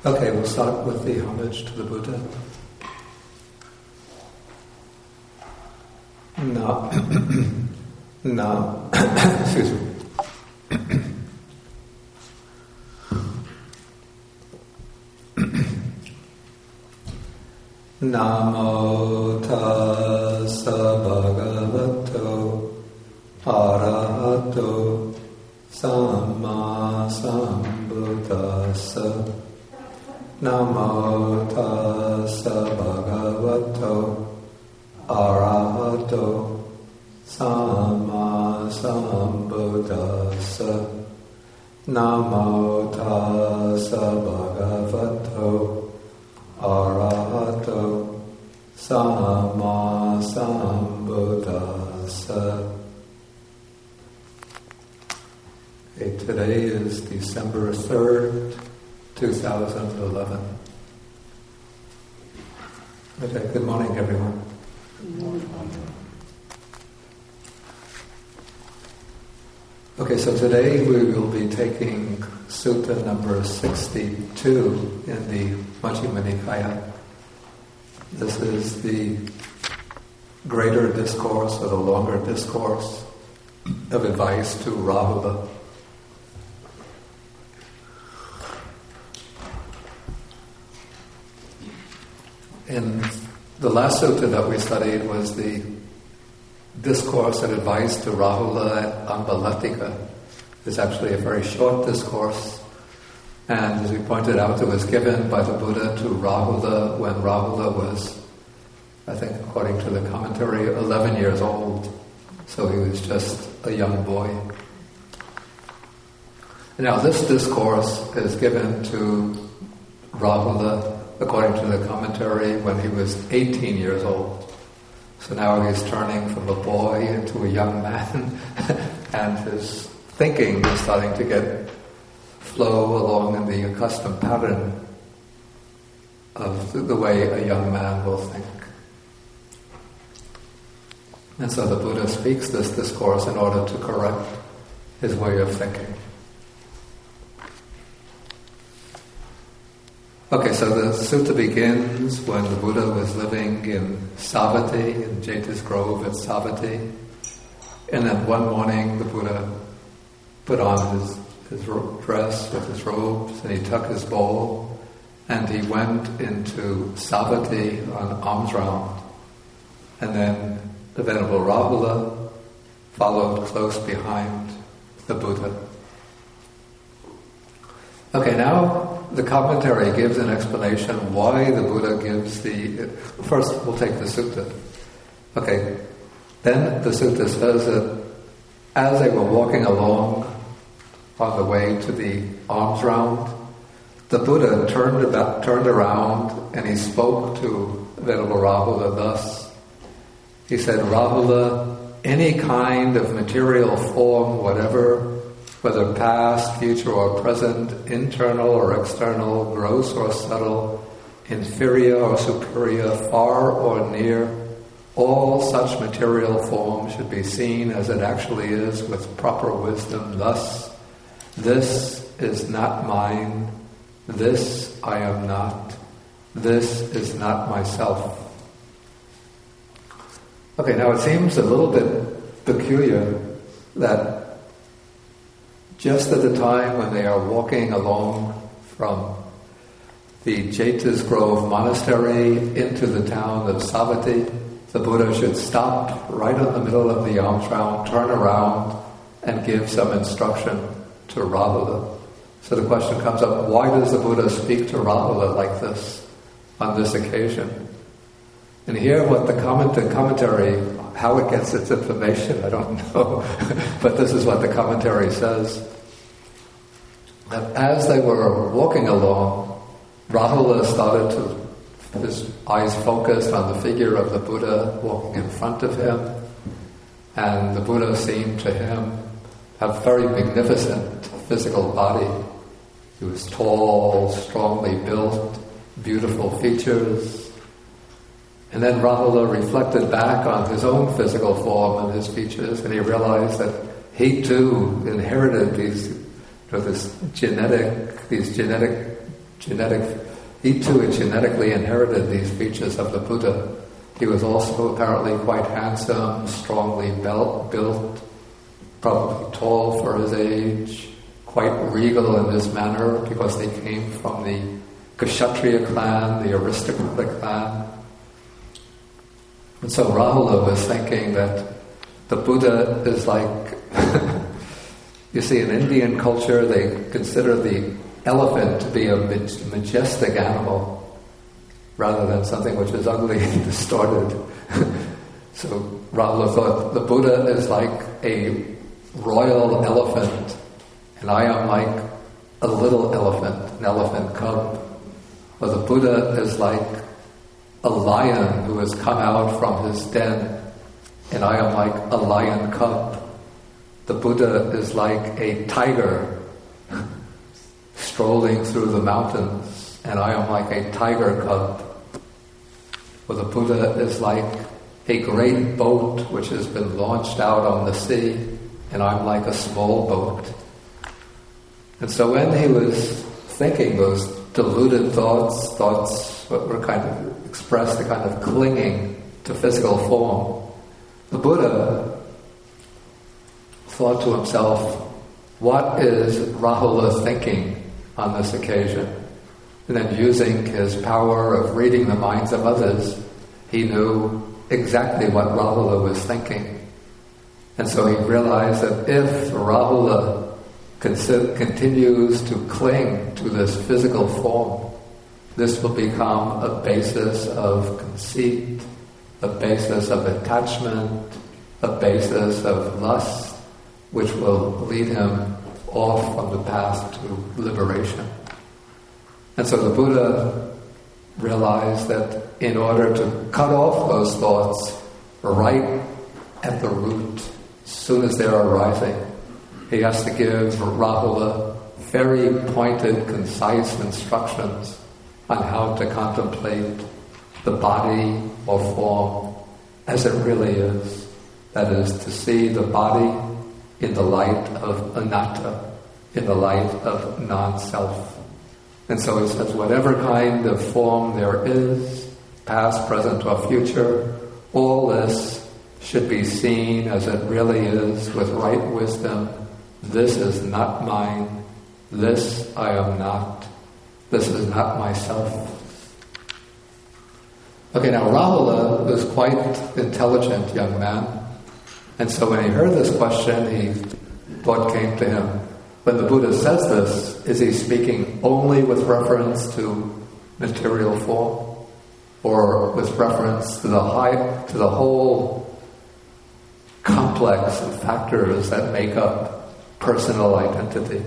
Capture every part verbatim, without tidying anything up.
Okay, we'll start with the homage to the Buddha. Na, na, excuse me. Namo tassa bhagavato arahato samma sambuddhassa. Namo tassa bhagavato arahato samma sambuddhassa. Namo tassa bhagavato arahato samma sambuddhassa. Okay, today is December third, two thousand eleven. Okay, good morning, everyone. Good morning. Okay, so today we will be taking Sutta number sixty-two in the Majjhima Nikaya. This is the greater discourse or the longer discourse of advice to Rahula. In the last sutta that we studied was the discourse and advice to Rahula at Ambalattika. It's actually a very short discourse, and as we pointed out, it was given by the Buddha to Rahula when Rahula was, I think according to the commentary, eleven years old. So he was just a young boy. Now this discourse is given to Rahula, according to the commentary, when he was eighteen years old. So now he's turning from a boy into a young man, and his thinking is starting to get flow along in the accustomed pattern of the, the way a young man will think. And so the Buddha speaks this discourse in order to correct his way of thinking. Okay, so the sutta begins when the Buddha was living in Savatthi, in Jeta's Grove at Savatthi. And then one morning the Buddha put on his, his dress with his robes, and he took his bowl, and he went into Savatthi on alms round. And then the Venerable Rahula followed close behind the Buddha. Okay, now the commentary gives an explanation why the Buddha gives the... First, we'll take the sutta. Okay, then the sutta says that as they were walking along on the way to the alms round, the Buddha turned about, turned around and he spoke to Venerable Rahula thus. He said, Rahula, any kind of material form, whatever, whether past, future or present, internal or external, gross or subtle, inferior or superior, far or near, all such material forms should be seen as it actually is with proper wisdom. Thus, this is not mine, this I am not, this is not myself. Okay, now it seems a little bit peculiar that just at the time when they are walking along from the Jeta's Grove Monastery into the town of Savatthi, the Buddha should stop right in the middle of the alms round, turn around, and give some instruction to Rahula. So the question comes up, why does the Buddha speak to Rahula like this on this occasion? And here what the comment, the commentary, how it gets its information, I don't know. But this is what the commentary says. That as they were walking along, Rahula started to, his eyes focused on the figure of the Buddha walking in front of him. And the Buddha seemed to him a very magnificent physical body. He was tall, strongly built, beautiful features. And then Rahula reflected back on his own physical form and his features, and he realized that he too inherited these, you know, this genetic, these genetic genetic, he too had genetically inherited these features of the Buddha. He was also apparently quite handsome, strongly built, built, probably tall for his age, quite regal in his manner because they came from the Kshatriya clan, the aristocratic clan. And so Rahula was thinking that the Buddha is like, you see, in Indian culture they consider the elephant to be a majestic animal rather than something which is ugly and distorted. So Rahula thought the Buddha is like a royal elephant and I am like a little elephant, an elephant cub. Or the Buddha is like a lion who has come out from his den and I am like a lion cub. The Buddha is like a tiger strolling through the mountains and I am like a tiger cub. Or the Buddha is like a great boat which has been launched out on the sea and I'm like a small boat. And so when he was thinking those deluded thoughts, thoughts that were kind of expressed a kind of clinging to physical form, the Buddha thought to himself, what is Rahula thinking on this occasion? And then using his power of reading the minds of others, he knew exactly what Rahula was thinking. And so he realized that if Rahula continues to cling to this physical form, this will become a basis of conceit, a basis of attachment, a basis of lust, which will lead him off from the path to liberation. And so the Buddha realized that in order to cut off those thoughts right at the root, as soon as they're arising, he has to give Rahula very pointed, concise instructions on how to contemplate the body or form as it really is. That is, to see the body in the light of anatta, in the light of non-self. And so he says, whatever kind of form there is, past, present, or future, all this should be seen as it really is with right wisdom. This is not mine. This I am not. This is not myself. Okay, now Rahula was quite intelligent young man. And so when he heard this question, he thought came to him, when the Buddha says this, is he speaking only with reference to material form, or with reference to the high, to the whole complex of factors that make up personal identity?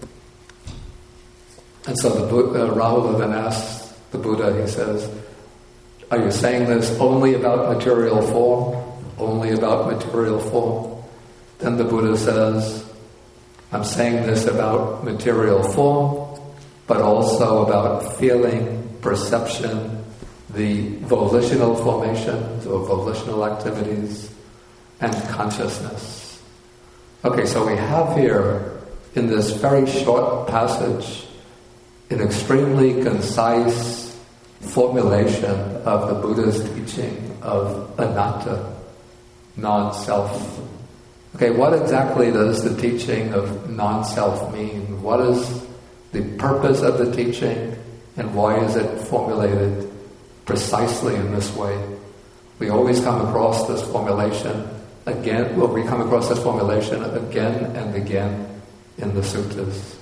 And so the Buddha, Rahula then asks the Buddha, he says, are you saying this only about material form? Only about material form? Then the Buddha says, I'm saying this about material form, but also about feeling, perception, the volitional formations or volitional activities, and consciousness. Okay, so we have here, in this very short passage, an extremely concise formulation of the Buddha's teaching of anatta, non-self. Okay, what exactly does the teaching of non-self mean? What is the purpose of the teaching, and why is it formulated precisely in this way? We always come across this formulation again, well, we come across this formulation again and again in the suttas.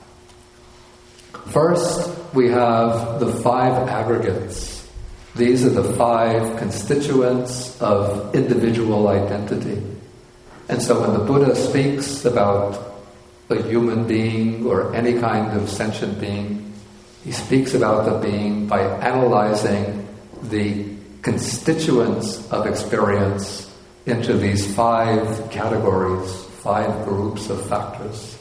First, we have the five aggregates. These are the five constituents of individual identity. And so when the Buddha speaks about a human being or any kind of sentient being, he speaks about the being by analyzing the constituents of experience into these five categories, five groups of factors.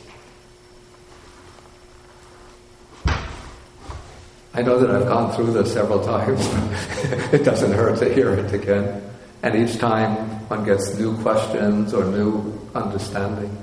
I know that I've gone through this several times, but it doesn't hurt to hear it again. And each time one gets new questions or new understanding.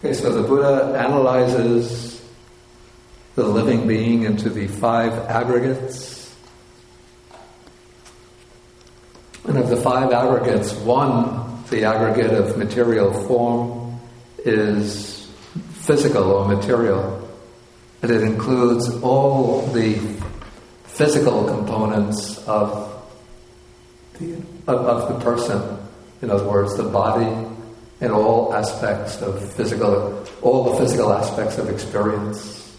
Okay, so the Buddha analyzes the living being into the five aggregates. And of the five aggregates, one, the aggregate of material form, is physical or material. And it includes all the physical components of the, of, of the person. In other words, the body and all aspects of physical, all the physical aspects of experience.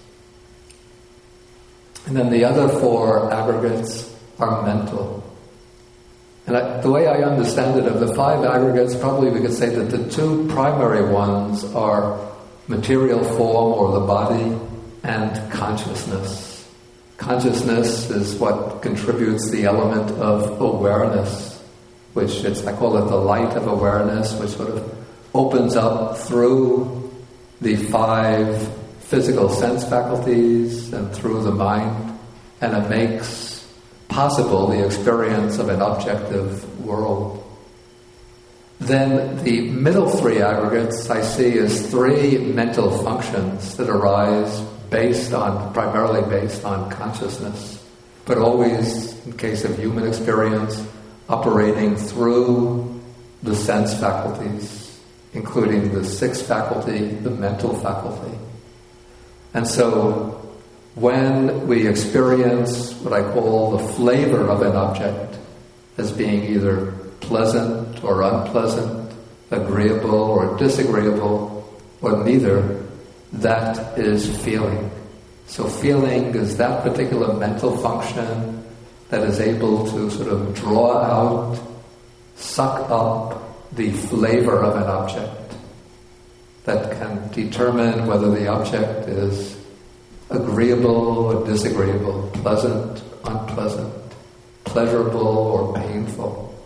And then the other four aggregates are mental. And I, the way I understand it, of the five aggregates, probably we could say that the two primary ones are material form, or the body, and consciousness. Consciousness is what contributes the element of awareness, which it's, I call it the light of awareness, which sort of opens up through the five physical sense faculties and through the mind, and it makes possible the experience of an objective world. Then the middle three aggregates I see as three mental functions that arise based on, primarily based on consciousness, but always, in case of human experience, operating through the sense faculties, including the sixth faculty, the mental faculty. And so when we experience what I call the flavor of an object as being either pleasant or unpleasant, agreeable or disagreeable, or neither, that is feeling. So feeling is that particular mental function that is able to sort of draw out, suck up the flavor of an object, that can determine whether the object is agreeable or disagreeable, pleasant, unpleasant, pleasurable or painful.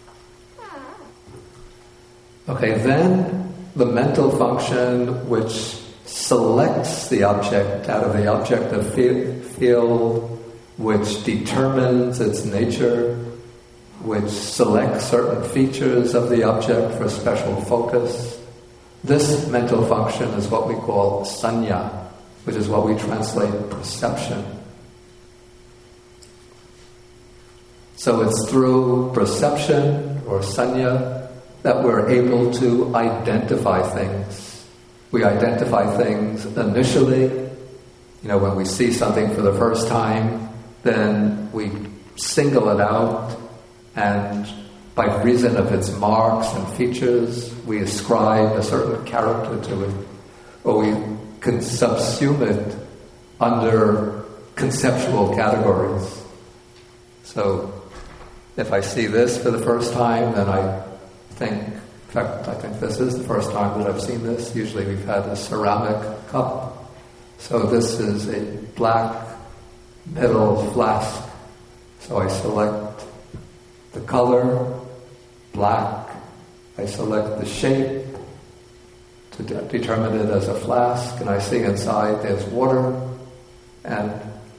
Okay, then the mental function which selects the object out of the objective field, which determines its nature, which selects certain features of the object for special focus. This mental function is what we call sanya, which is what we translate perception. So it's through perception, or sanya, that we're able to identify things. We identify things initially. You know, when we see something for the first time, then we single it out, and by reason of its marks and features, we ascribe a certain character to it, or we can subsume it under conceptual categories. So, if I see this for the first time, then I think, in fact, I think this is the first time that I've seen this. Usually we've had a ceramic cup. So this is a black metal flask. So I select the color, black. I select the shape to de- determine it as a flask, and I see inside there's water, and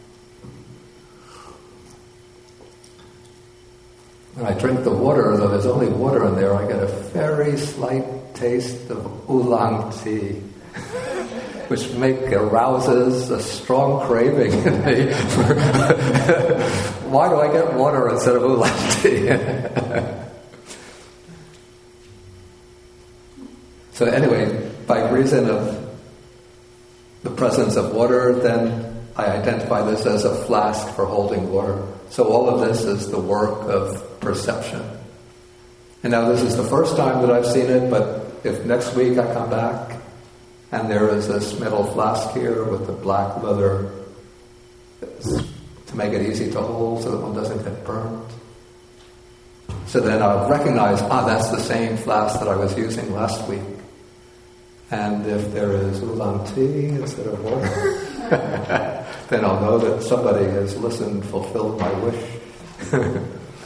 when I drink the water, though there's only water in there, I get a very slight taste of oolong tea, which make arouses a strong craving in me. Why do I get water instead of oolong tea? So anyway, by reason of the presence of water, then I identify this as a flask for holding water. So all of this is the work of perception. And now this is the first time that I've seen it, but if next week I come back and there is this metal flask here with the black leather to make it easy to hold so that one doesn't get burnt, so then I'll recognize, ah, that's the same flask that I was using last week. And if there is oolong tea instead of water, then I'll know that somebody has listened, fulfilled my wish.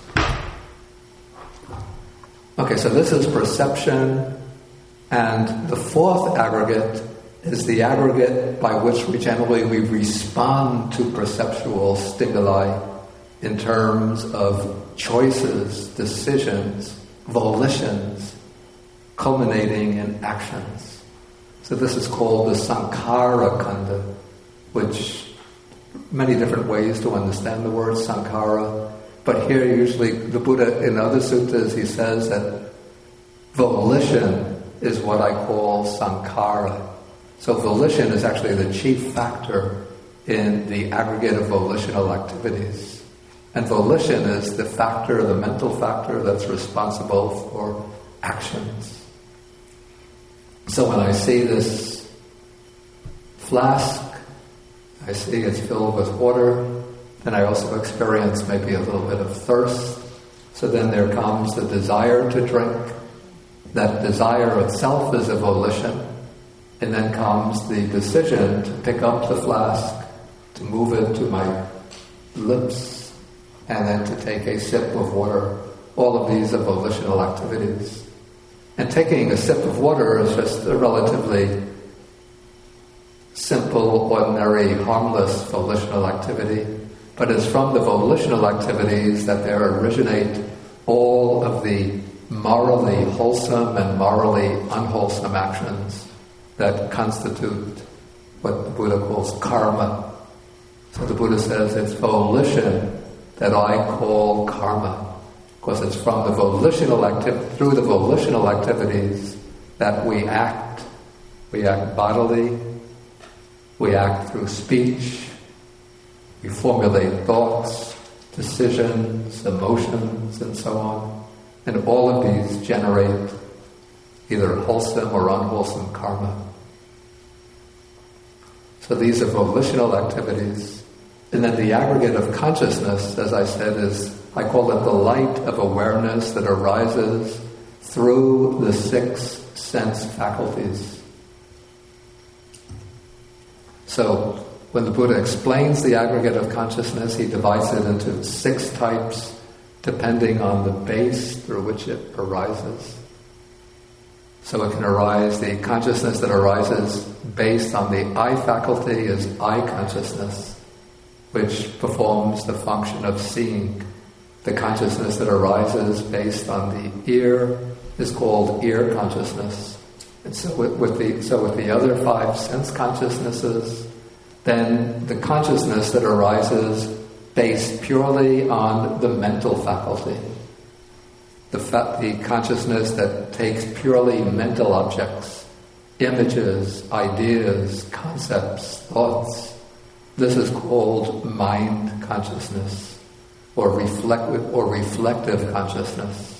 Okay, so this is perception, and the fourth aggregate is the aggregate by which we generally we respond to perceptual stimuli in terms of choices, decisions, volitions, culminating in actions. So this is called the Sankhara Khanda, which many different ways to understand the word Sankhara. But here usually the Buddha, in other suttas, he says that volition is what I call Sankhara. So volition is actually the chief factor in the aggregate of volitional activities. And volition is the factor, the mental factor that's responsible for actions. So when I see this flask, I see it's filled with water, then I also experience maybe a little bit of thirst. So then there comes the desire to drink. That desire itself is a volition. And then comes the decision to pick up the flask, to move it to my lips, and then to take a sip of water. All of these are volitional activities. And taking a sip of water is just a relatively simple, ordinary, harmless volitional activity. But it's from the volitional activities that there originate all of the morally wholesome and morally unwholesome actions that constitute what the Buddha calls karma. So the Buddha says it's volition that I call karma, because it's from the volitional activity, through the volitional activities that we act. We act bodily, we act through speech, we formulate thoughts, decisions, emotions, and so on. And all of these generate either wholesome or unwholesome karma. So these are volitional activities. And then the aggregate of consciousness, as I said, is, I call it the light of awareness that arises through the six sense faculties. So when the Buddha explains the aggregate of consciousness, he divides it into six types depending on the base through which it arises. So it can arise, the consciousness that arises based on the eye faculty is eye consciousness, which performs the function of seeing. The consciousness that arises based on the ear is called ear consciousness. And so with, with the so with the other five sense consciousnesses, then the consciousness that arises based purely on the mental faculty. The, fa- the consciousness that takes purely mental objects, images, ideas, concepts, thoughts. This is called mind consciousness, or reflective, or reflective consciousness.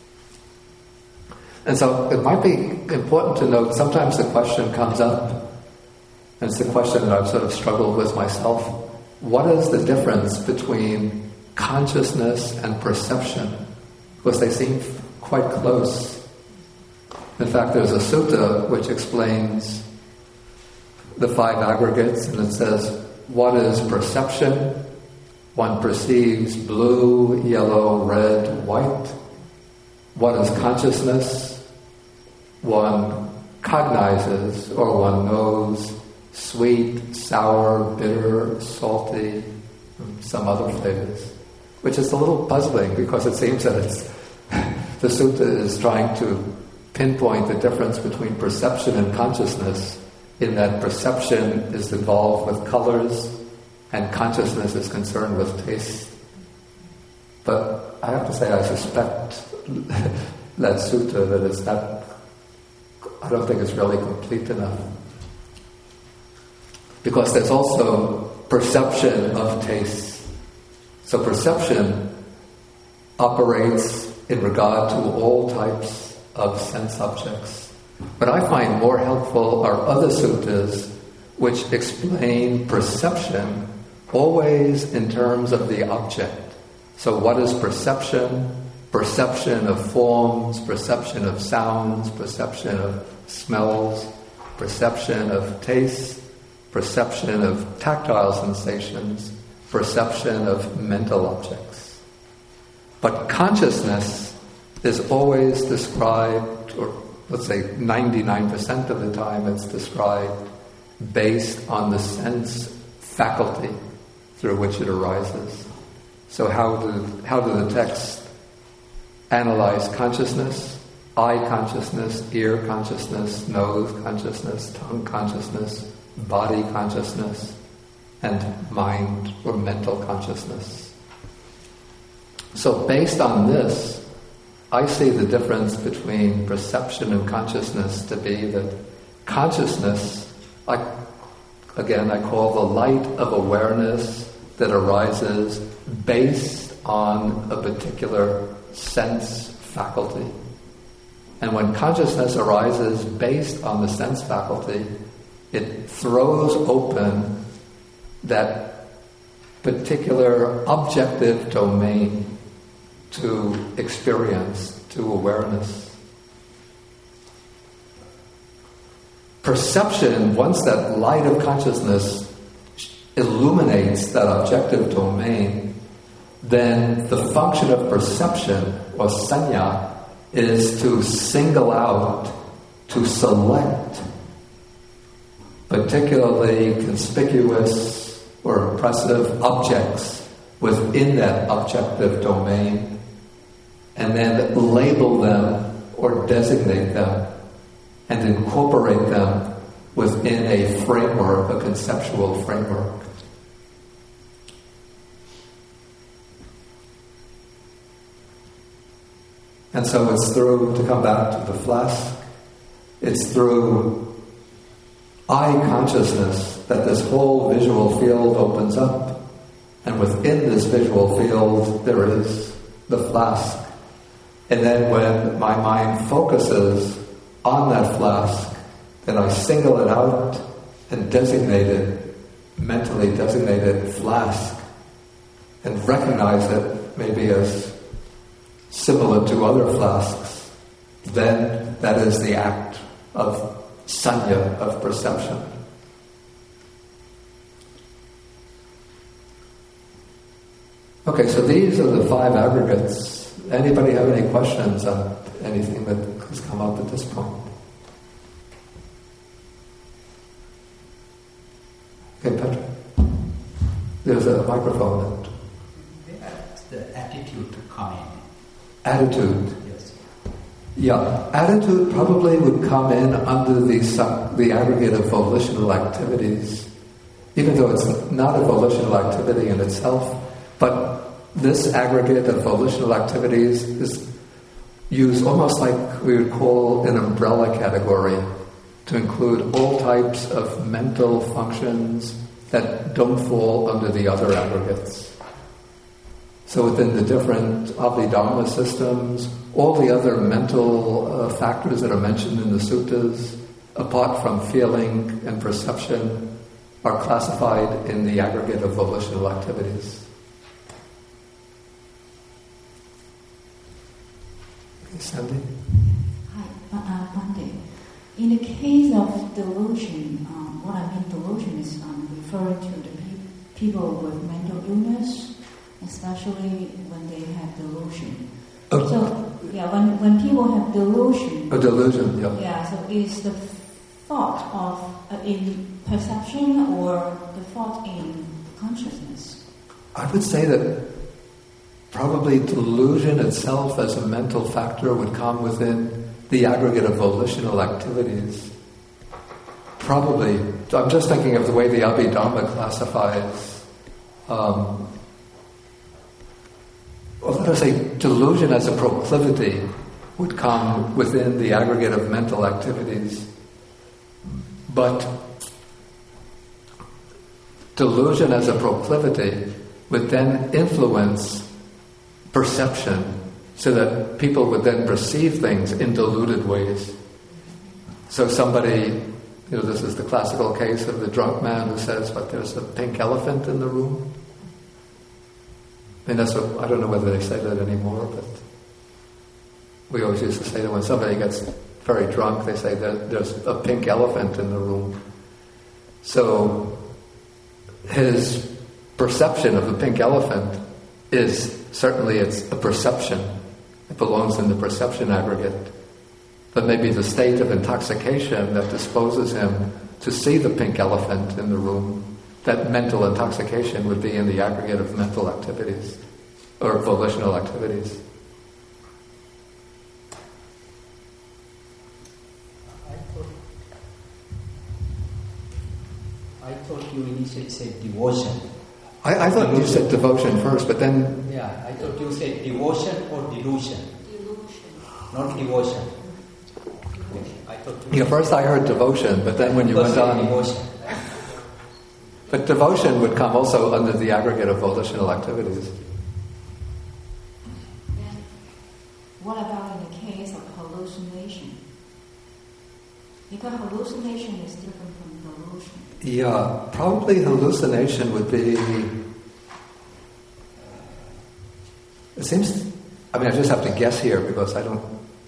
And so it might be important to note, sometimes the question comes up, and it's the question that I've sort of struggled with myself. What is the difference between consciousness and perception? Because they seem quite close. In fact, there's a sutta which explains the five aggregates, and it says, what is perception? One perceives blue, yellow, red, white. What is consciousness? One cognizes, or one knows, sweet, sour, bitter, salty, some other flavors. Which is a little puzzling, because it seems that it's the sutta is trying to pinpoint the difference between perception and consciousness, in that perception is involved with colors and consciousness is concerned with taste. But I have to say I suspect that sutta, that it's not, I don't think it's really complete enough. Because there's also perception of taste. So perception operates in regard to all types of sense objects. But I find more helpful are other suttas which explain perception always in terms of the object. So what is perception? Perception of forms, perception of sounds, perception of smells, perception of taste, perception of tactile sensations, perception of mental objects. But consciousness is always described, or let's say ninety-nine percent of the time it's described based on the sense faculty through which it arises. So how do, how do the texts analyze consciousness? eye consciousness, ear consciousness, nose consciousness, tongue consciousness, body consciousness, and mind or mental consciousness. So based on this, I see the difference between perception and consciousness to be that consciousness, I, again, I call the light of awareness that arises based on a particular sense faculty. And when consciousness arises based on the sense faculty, it throws open that particular objective domain to experience, to awareness. Perception, once that light of consciousness illuminates that objective domain, then the function of perception, or sanya, is to single out, to select particularly conspicuous or impressive objects within that objective domain, and then label them or designate them and incorporate them within a framework, a conceptual framework. And so it's through, to come back to the flask, it's through eye consciousness that this whole visual field opens up. And within this visual field, there is the flask. And then when my mind focuses on that flask, then I single it out and designate it, mentally designate it flask, and recognize it maybe as similar to other flasks. Then that is the act of sanya, of perception. Okay, so these are the five aggregates. Anybody have any questions on anything that has come up at this point? Okay, Patrick. There's a microphone. The attitude to come in. Attitude. Yes. Yeah, attitude probably would come in under the the aggregate of volitional activities, even though it's not a volitional activity in itself. But this aggregate of volitional activities is used almost like we would call an umbrella category to include all types of mental functions that don't fall under the other aggregates. So within the different Abhidharma systems, all the other mental uh, factors that are mentioned in the suttas, apart from feeling and perception, are classified in the aggregate of volitional activities. Okay, Sandy? Hi, uh, Bhante. In the case of delusion, um, what I mean delusion is um, referring to the pe- people with mental illness, especially when they have delusion. Oh. So, yeah, when, when people have delusion... A delusion, yeah. Yeah, so is the thought of uh, in perception or the thought in consciousness? I would say that probably delusion itself as a mental factor would come within the aggregate of volitional activities. Probably. I'm just thinking of the way the Abhidharma classifies um, well, let us say delusion as a proclivity would come within the aggregate of mental activities. But delusion as a proclivity would then influence perception so that people would then perceive things in deluded ways. So somebody, you know, this is the classical case of the drunk man who says, but there's a pink elephant in the room. I mean, that's what, I don't know whether they say that anymore, but we always used to say that when somebody gets very drunk, they say that there's a pink elephant in the room. So his perception of the pink elephant is certainly it's a perception. It belongs in the perception aggregate. But maybe the state of intoxication that disposes him to see the pink elephant in the room, that mental intoxication would be in the aggregate of mental activities or volitional activities. thought you initially said devotion. I, I thought delusion. You said devotion first, but then... Yeah, I thought you said devotion or delusion. Delusion. Not devotion. I thought you yeah, first I heard devotion, but then when you went on... Devotion. But devotion would come also under the aggregate of volitional activities. Then, what about in the case of hallucination? Because hallucination is different from delusion. Yeah, probably hallucination would be... It seems... I mean, I just have to guess here because I don't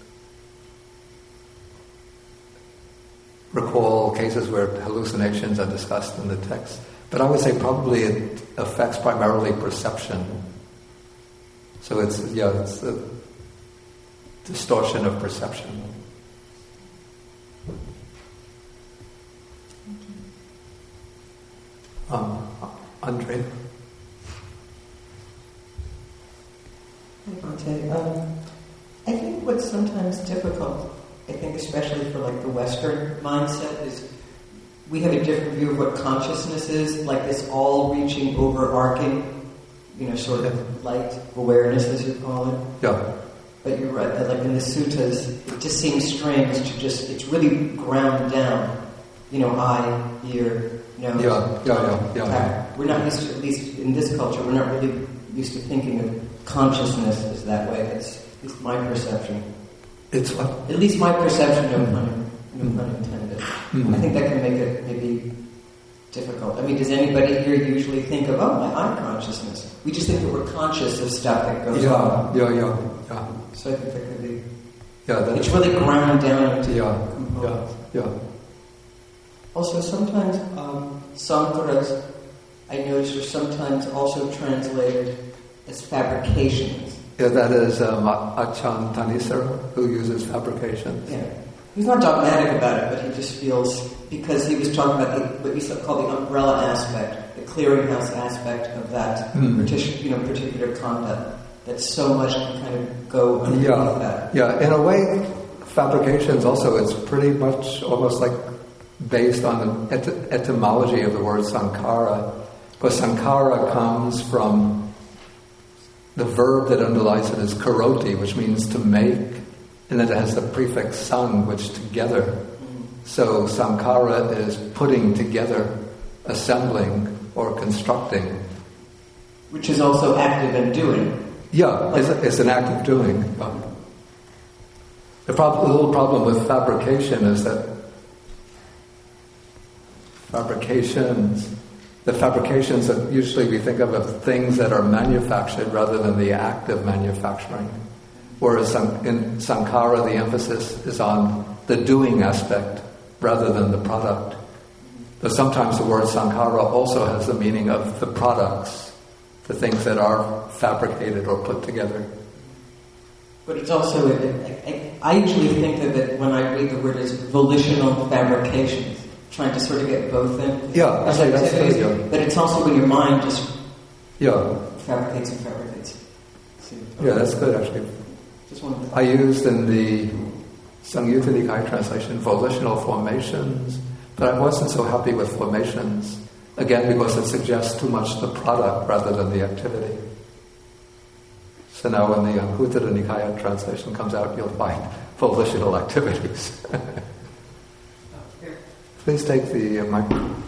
recall cases where hallucinations are discussed in the text. But I would say probably it affects primarily perception. So it's, yeah, it's a distortion of perception. Um, Andre? Hi, Bhante. Um, I think what's sometimes difficult, I think especially for like the Western mindset, is we have a different view of what consciousness is, like this all-reaching, overarching, you know, sort of light awareness, as you call it. Yeah. But you're right, that like in the suttas, it just seems strange to just, it's really ground down. You know, eye, ear, nose. Yeah, yeah, yeah, yeah. We're not used to, at least in this culture, we're not really used to thinking of consciousness as that way. That's at least my perception. It's what? At least my perception, no pun, no pun intended. Mm-hmm. I think that can make it maybe difficult. I mean, does anybody here usually think of, oh, my eye consciousness? We just think that we're conscious of stuff that goes yeah, on. Yeah, yeah, yeah. So I think that could be... Yeah, that it's really ground down into yeah, components. Yeah, yeah. Also, sometimes um, sankharas, I notice, are sometimes also translated as fabrications. Yeah, that is um, Achan Thanisara, who uses fabrications. Yeah. He's not dogmatic about it, but he just feels, because he was talking about the, what you call the umbrella aspect, the clearinghouse aspect of that mm. particular, you know, particular conduct, that so much can kind of go underneath yeah. that. Yeah, in a way, fabrications also, it's pretty much almost like based on the et- etymology of the word sankhara, because sankhara comes from the verb that underlies it is karoti, which means to make, and then it has the prefix sang, which together. Mm. So sankhara is putting together, assembling, or constructing. Which is also active and doing. Yeah, it's, it's an act of doing. The, prob- the little problem with fabrication is that fabrications, the fabrications that usually we think of of things that are manufactured rather than the act of manufacturing. Whereas in sankhara, the emphasis is on the doing aspect rather than the product. But sometimes the word sankhara also has the meaning of the products, the things that are fabricated or put together. But it's also, I, I usually think of it when I read the word as volitional fabrications, trying to sort of get both in. Yeah, as actually, that's activities, good, yeah. But it's also when your mind just yeah. fabricates and fabricates. Yeah, that's good actually. Just wanted to I used in the Samyutta Nikaya translation volitional formations, but I wasn't so happy with formations, again because it suggests too much the product rather than the activity. So now when the Anguttara Nikaya translation comes out, you'll find volitional activities. Please take the uh, microphone.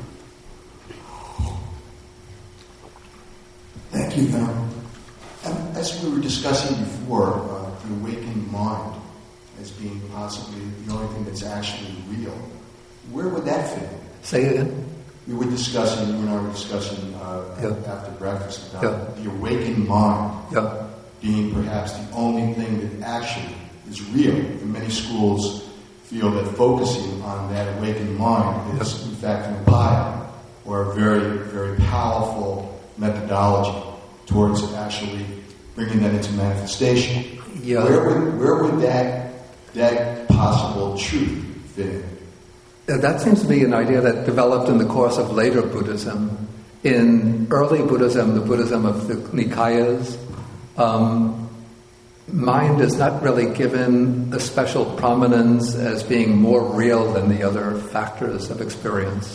Thank you, Venerable. Um, as we were discussing before, uh, the awakened mind as being possibly the only thing that's actually real, where would that fit in? Say it again. We were discussing, you and I were discussing uh, yeah. after breakfast about yeah. the awakened mind yeah. being perhaps the only thing that actually is real. And many schools feel that focusing on that awakened mind is, in fact, an upaya, or a very, very powerful methodology towards actually bringing that into manifestation. Yeah. Where would where would that that possible truth fit in? That seems to be an idea that developed in the course of later Buddhism. In early Buddhism, the Buddhism of the Nikayas, um, mind is not really given a special prominence as being more real than the other factors of experience.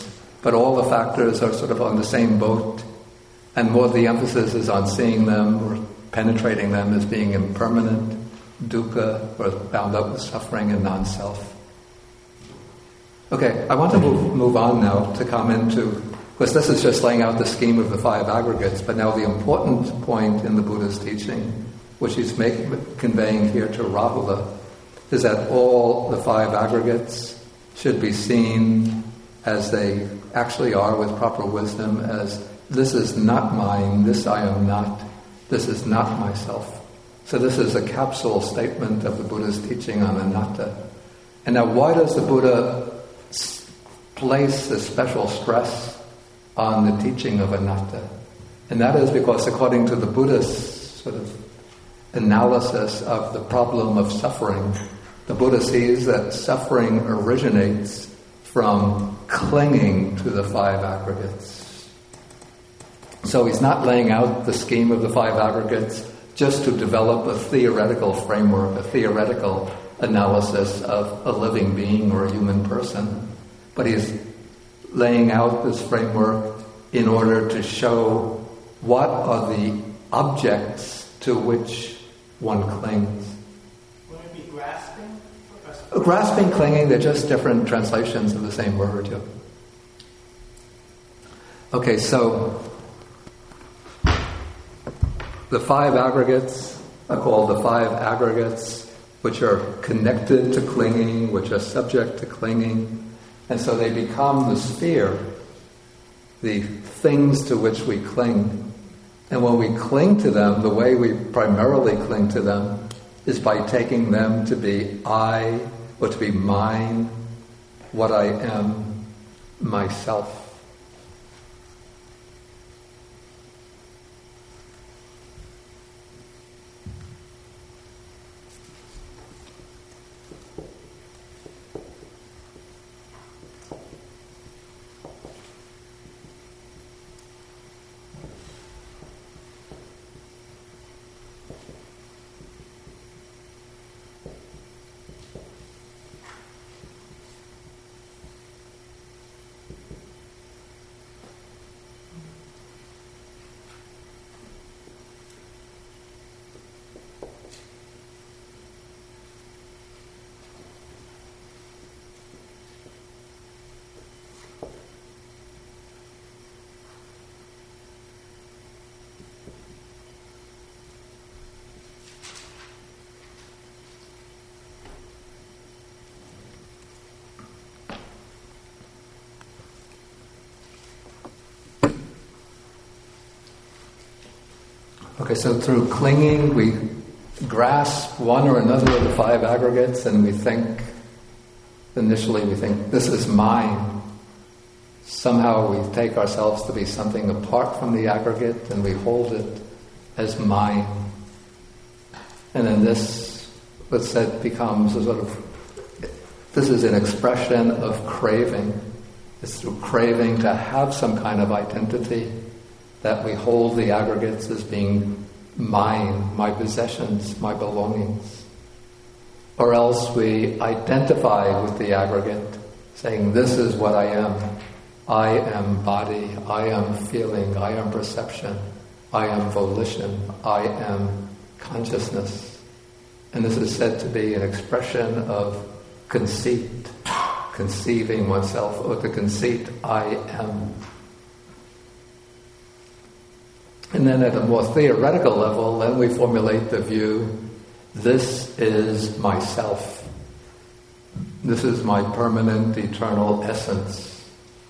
but all the factors are sort of on the same boat, and more the emphasis is on seeing them or penetrating them as being impermanent, dukkha, or bound up with suffering and non-self. Okay, I want to move, move on now to come into, because this is just laying out the scheme of the five aggregates, but now the important point in the Buddha's teaching, which he's make, conveying here to Rahula, is that all the five aggregates should be seen as they actually are with proper wisdom, as this is not mine, this I am not, this is not myself. So this is a capsule statement of the Buddha's teaching on anatta. And now why does the Buddha place a special stress on the teaching of anatta? And that is because according to the Buddhist sort of analysis of the problem of suffering, the Buddha sees that suffering originates from clinging to the five aggregates. So he's not laying out the scheme of the five aggregates just to develop a theoretical framework, a theoretical analysis of a living being or a human person, but he's laying out this framework in order to show what are the objects to which one clings. Would it be grasping? Grasping, clinging, they're just different translations of the same word. Yeah. Okay, so the five aggregates are called the five aggregates, which are connected to clinging, which are subject to clinging, and so they become the sphere, the things to which we cling. And when we cling to them, the way we primarily cling to them is by taking them to be I, or to be mine, what I am, myself. Okay, so through clinging, we grasp one or another of the five aggregates, and we think, initially we think, this is mine. Somehow we take ourselves to be something apart from the aggregate, and we hold it as mine. And then this, what's said, becomes a sort of, this is an expression of craving. It's through craving to have some kind of identity that we hold the aggregates as being mine, my possessions, my belongings. Or else we identify with the aggregate, saying, this is what I am. I am body, I am feeling, I am perception, I am volition, I am consciousness. And this is said to be an expression of conceit, conceiving oneself, or the conceit, I am. And then at a more theoretical level, then we formulate the view, this is myself. This is my permanent, eternal essence.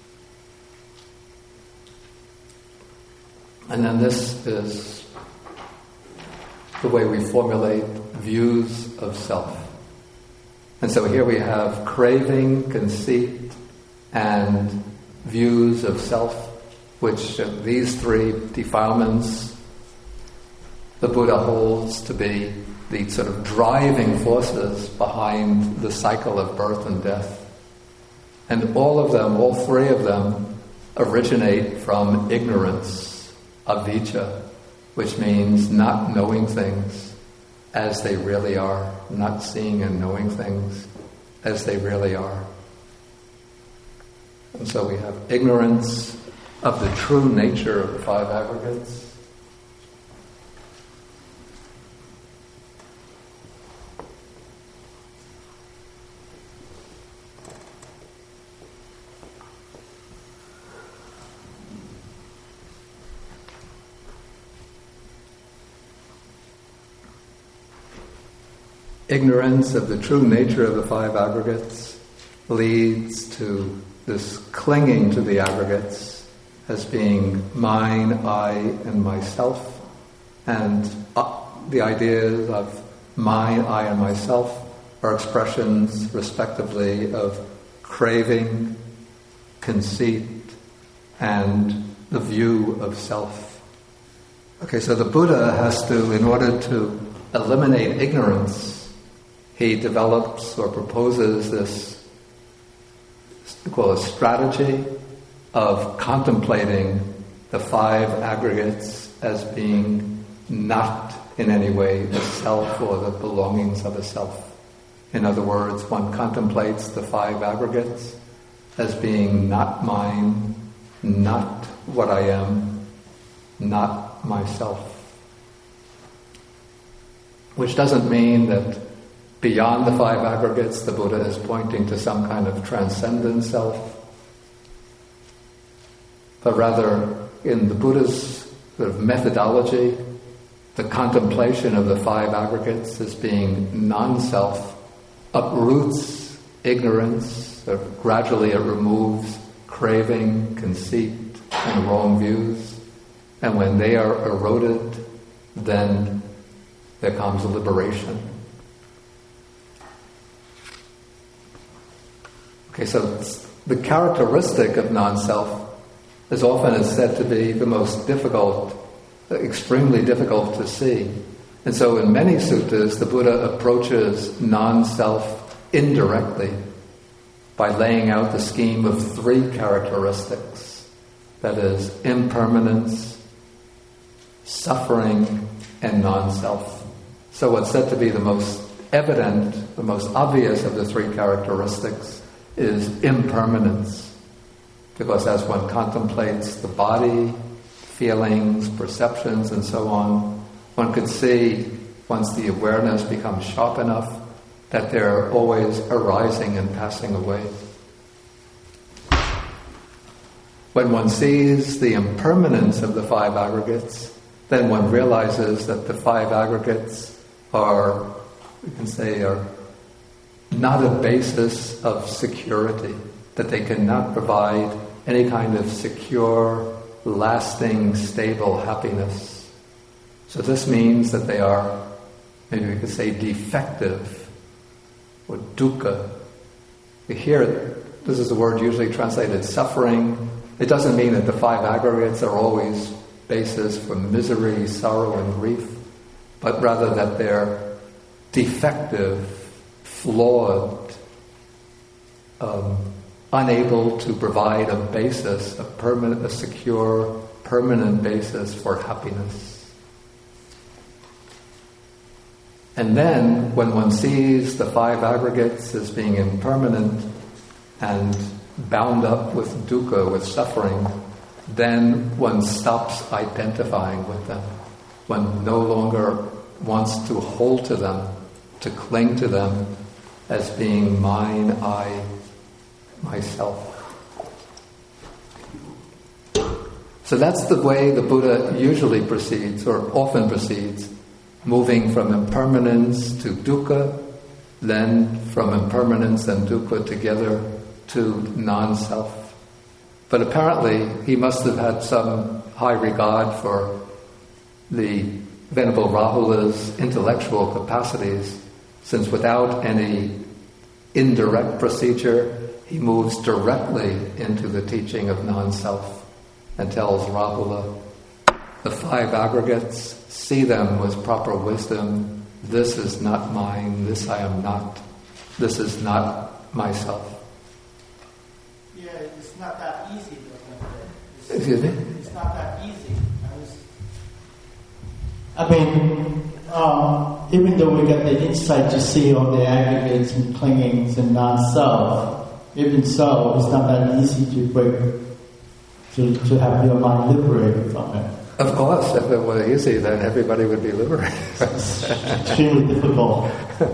And then this is the way we formulate views of self. And so here we have craving, conceit, and views of self, which uh, these three defilements the Buddha holds to be the sort of driving forces behind the cycle of birth and death. And all of them, all three of them, originate from ignorance, avijja, which means not knowing things as they really are, not seeing and knowing things as they really are. And so we have ignorance of the true nature of the five aggregates. Ignorance of the true nature of the five aggregates leads to this clinging to the aggregates as being mine, I, and myself. And uh, the ideas of mine, I, and myself are expressions, respectively, of craving, conceit, and the view of self. Okay, so the Buddha has to, in order to eliminate ignorance, he develops or proposes this, we call it, strategy of contemplating the five aggregates as being not in any way the self or the belongings of a self. In other words, one contemplates the five aggregates as being not mine, not what I am, not myself. Which doesn't mean that beyond the five aggregates, the Buddha is pointing to some kind of transcendent self, but rather in the Buddha's sort of methodology, the contemplation of the five aggregates as being non-self uproots ignorance, or gradually it removes craving, conceit, and wrong views, and when they are eroded, then there comes a liberation. Okay, so the characteristic of non-self is often is said to be the most difficult, extremely difficult to see. And so in many suttas, the Buddha approaches non-self indirectly by laying out the scheme of three characteristics. That is, impermanence, suffering, and non-self. So what's said to be the most evident, the most obvious of the three characteristics is impermanence, because as one contemplates the body, feelings, perceptions, and so on, one could see, once the awareness becomes sharp enough, that they're always arising and passing away. When one sees the impermanence of the five aggregates, then one realizes that the five aggregates are, we can say, are not a basis of security, that they cannot provide any kind of secure, lasting, stable happiness. So this means that they are, maybe we could say, defective, or dukkha. Here, this is the word usually translated suffering. It doesn't mean that the five aggregates are always basis for misery, sorrow, and grief, but rather that they're defective, flawed, um, unable to provide a basis, a permanent, a secure, permanent basis for happiness. And then, when one sees the five aggregates as being impermanent and bound up with dukkha, with suffering, then one stops identifying with them. One no longer wants to hold to them, to cling to them as being mine, I, myself. So that's the way the Buddha usually proceeds, or often proceeds, moving from impermanence to dukkha, then from impermanence and dukkha together to non-self. But apparently he must have had some high regard for the Venerable Rahula's intellectual capacities, since without any indirect procedure, he moves directly into the teaching of non-self and tells Rahula, the five aggregates, see them with proper wisdom. This is not mine, this I am not. This is not myself. Yeah, it's not that easy. It's, Excuse me? It's not that easy. I, was, I mean, um, even though we got the insight to see all the aggregates and clingings and non-self, even so, it's not that easy to break, to, to have your mind liberated from it. Of course, if it were easy, then everybody would be liberated. It's extremely difficult.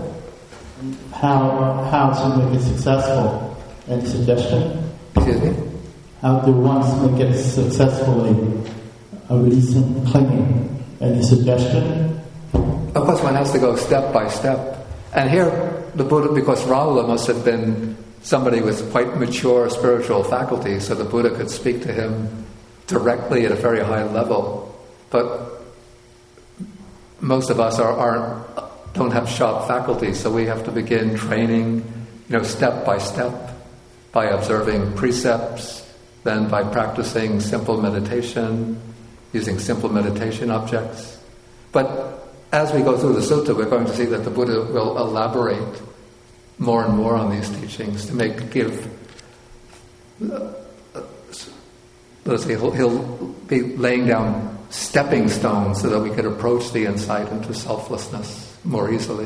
How how to make it successful? Any suggestion? Excuse me? How do one make it successfully a releasing clinging? Any suggestion? Of course, one has to go step by step. And here, the Buddha, because Rahula must have been somebody with quite mature spiritual faculties, so the Buddha could speak to him directly at a very high level. But most of us are, aren't, don't have sharp faculties, so we have to begin training, you know, step by step, by observing precepts, then by practicing simple meditation, using simple meditation objects. But as we go through the sutta, we're going to see that the Buddha will elaborate more and more on these teachings to make, give, uh, let's say, he'll, he'll be laying down stepping stones so that we could approach the insight into selflessness more easily.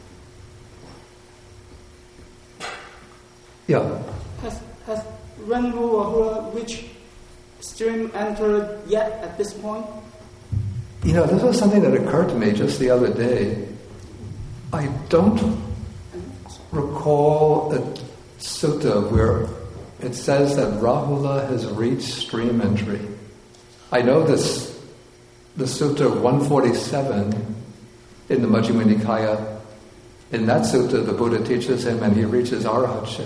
Yeah. Has, has Venerable Rahula reached stream entered yet at this point? You know, this was something that occurred to me just the other day. I don't recall a sutta where it says that Rahula has reached stream entry. I know this, the sutta one forty-seven in the Majjhima Nikaya. In that sutta, the Buddha teaches him and he reaches arhatship.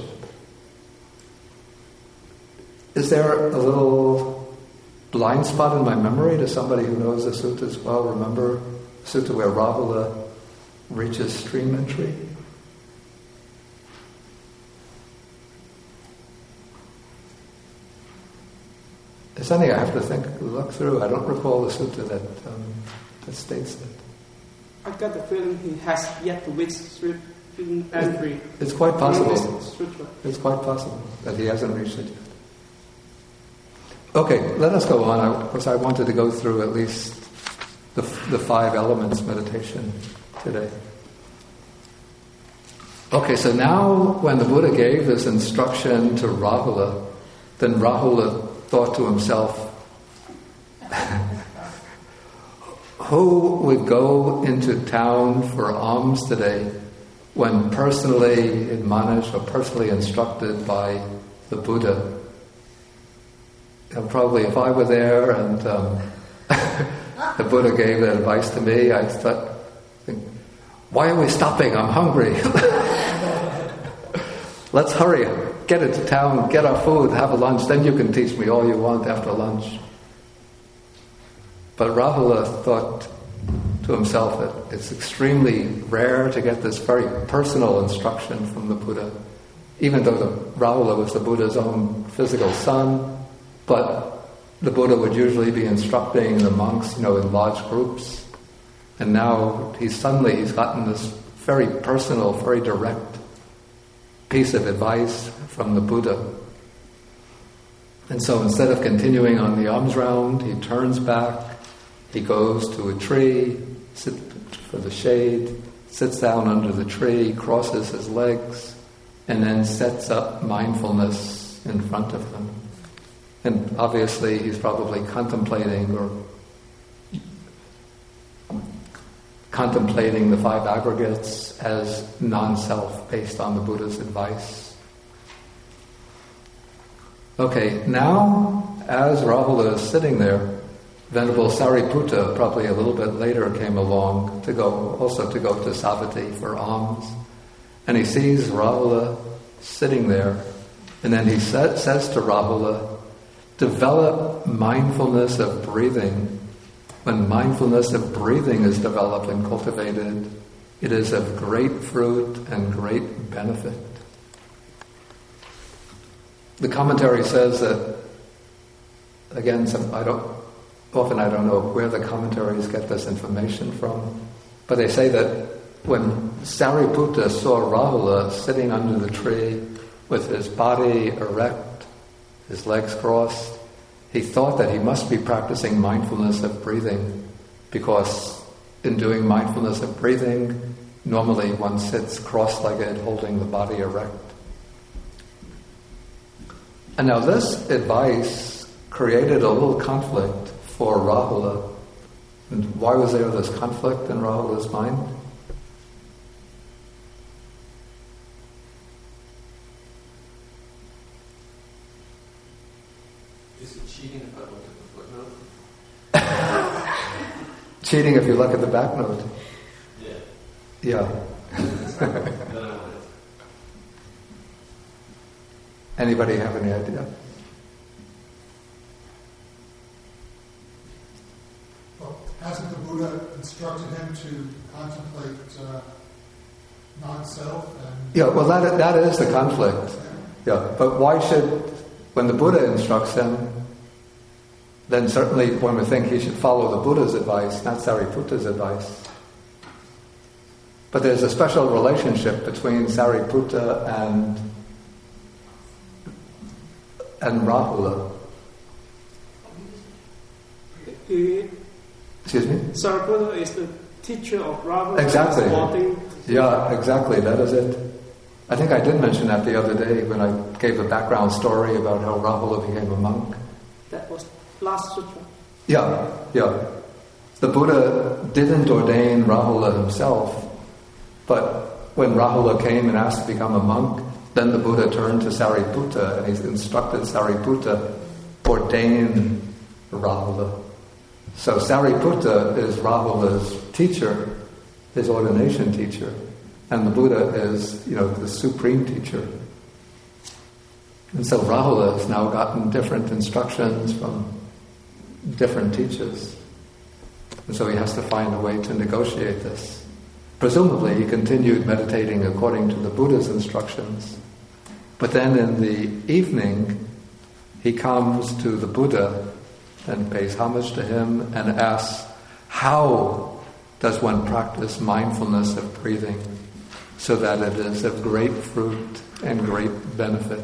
Is there a little blind spot in my memory? Does somebody who knows the suttas well remember the sutta where Rahula reaches stream entry? It's something I have to think, look through. I don't recall the sutta that um, that states it. I got the feeling he has yet to reach stream entry. It's quite possible. Sutra. It's quite possible that he hasn't reached it yet. Okay, let us go on. I, of course, I wanted to go through at least the, the five elements meditation today. Okay, so now when the Buddha gave this instruction to Rahula, then Rahula thought to himself, who would go into town for alms today when personally admonished or personally instructed by the Buddha? And probably if I were there and um, the Buddha gave that advice to me, I'd start thinking, why are we stopping? I'm hungry. Let's hurry, get into town, get our food, have a lunch, then you can teach me all you want after lunch. But Rahula thought to himself that it's extremely rare to get this very personal instruction from the Buddha, even though the, Rahula was the Buddha's own physical son. But the Buddha would usually be instructing the monks, you know, in large groups. And now he's suddenly, he's gotten this very personal, very direct piece of advice from the Buddha. And so instead of continuing on the alms round, he turns back, he goes to a tree, sits for the shade, sits down under the tree, crosses his legs, and then sets up mindfulness in front of him. And obviously he's probably contemplating or contemplating the five aggregates as non-self based on the Buddha's advice. Okay, now as Rahula is sitting there, Venerable Sariputta probably a little bit later came along to go, also to go to Savatthi for alms. And he sees Rahula sitting there, and then he sa- says to Rahula, develop mindfulness of breathing. When mindfulness of breathing is developed and cultivated, it is of great fruit and great benefit. The commentary says that, again, some, I don't, often I don't know where the commentaries get this information from, but they say that when Sariputta saw Rahula sitting under the tree with his body erect, his legs crossed, he thought that he must be practicing mindfulness of breathing, because in doing mindfulness of breathing, normally one sits cross-legged, holding the body erect. And now this advice created a little conflict for Rahula. And why was there this conflict in Rahula's mind? Is it cheating if I look at the footnote? Cheating if you look at the back note. Yeah. Yeah. Then I want it. Anybody have any idea? Well, hasn't the Buddha instructed him to contemplate uh, non-self? And Yeah, well that, that is the conflict. Yeah, but why should, when the Buddha instructs him, then certainly one would think he should follow the Buddha's advice, not Sariputta's advice. But there's a special relationship between Sariputta and and Rahula. He, Excuse me? Sariputta is the teacher of Rahula. Exactly. Supporting- Yeah, exactly, that is it. I think I did mention that the other day when I gave a background story about how Rahula became a monk. That was last sutra. Yeah, yeah. The Buddha didn't ordain Rahula himself, but when Rahula came and asked to become a monk, then the Buddha turned to Sariputta and he instructed Sariputta, ordain Rahula. So Sariputta is Rahula's teacher, his ordination teacher, and the Buddha is, you know, the supreme teacher. And so Rahula has now gotten different instructions from different teachers. And so he has to find a way to negotiate this. Presumably he continued meditating according to the Buddha's instructions. But then in the evening, he comes to the Buddha and pays homage to him and asks, how does one practice mindfulness of breathing so that it is of great fruit and great benefit?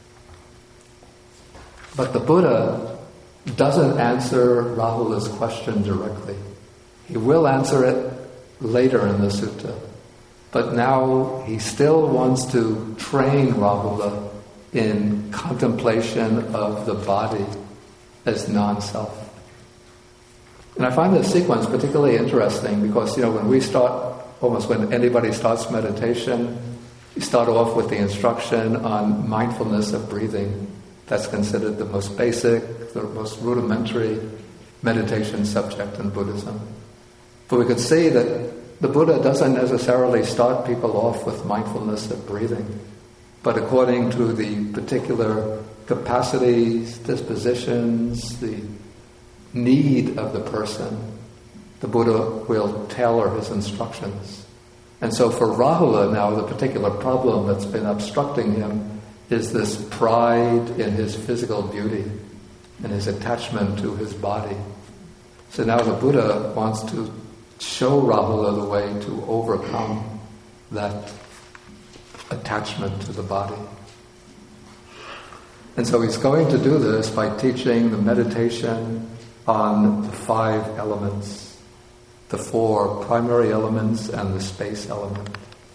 But the Buddha doesn't answer Rahula's question directly. He will answer it later in the sutta. But now he still wants to train Rahula in contemplation of the body as non-self. And I find this sequence particularly interesting because, you know, when we start, almost when anybody starts meditation, you start off with the instruction on mindfulness of breathing. That's considered the most basic, the most rudimentary meditation subject in Buddhism. But we could see that the Buddha doesn't necessarily start people off with mindfulness of breathing, but according to the particular capacities, dispositions, the need of the person, the Buddha will tailor his instructions. And so for Rahula now, the particular problem that's been obstructing him is this pride in his physical beauty and his attachment to his body. So now the Buddha wants to show Rahula the way to overcome that attachment to the body. And so he's going to do this by teaching the meditation on the five elements, the four primary elements and the space element.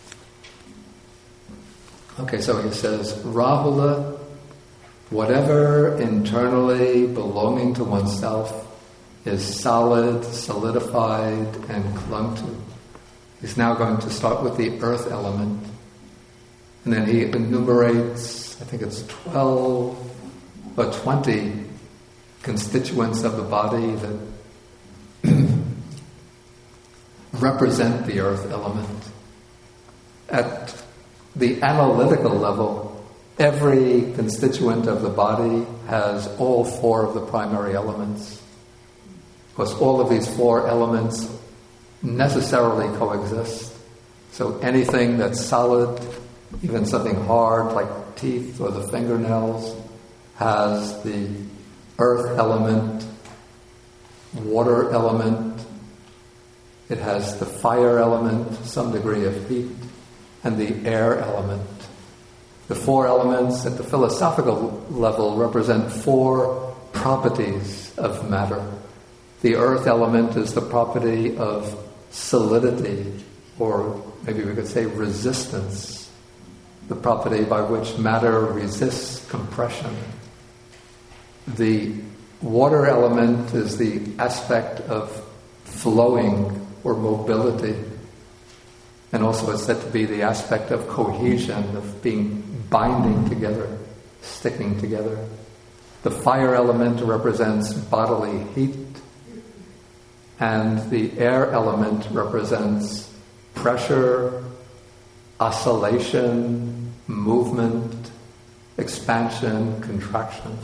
Okay, so he says, Rahula, whatever internally belonging to oneself is solid, solidified, and clung to. He's now going to start with the earth element. And then he enumerates, I think it's twelve or twenty constituents of the body that represent the earth element. At the analytical level, every constituent of the body has all four of the primary elements. Because all of these four elements necessarily coexist. So anything that's solid, even something hard like teeth or the fingernails, has the earth element, water element, it has the fire element, some degree of heat, and the air element. The four elements at the philosophical level represent four properties of matter. The earth element is the property of solidity, or maybe we could say resistance, the property by which matter resists compression. the water element is the aspect of flowing or mobility. And also it's said to be the aspect of cohesion, of being binding together, sticking together. The fire element represents bodily heat, and the air element represents pressure, oscillation, movement, expansion, contraction.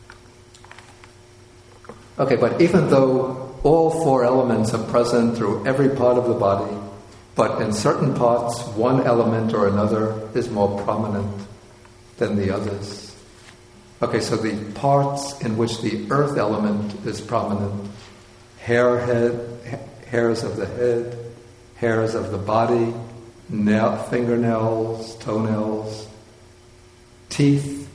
Okay, but even though all four elements are present through every part of the body, but in certain parts, one element or another is more prominent than the others. Okay, so the parts in which the earth element is prominent, hair, head, hairs of the head, hairs of the body, nail, fingernails, toenails, teeth,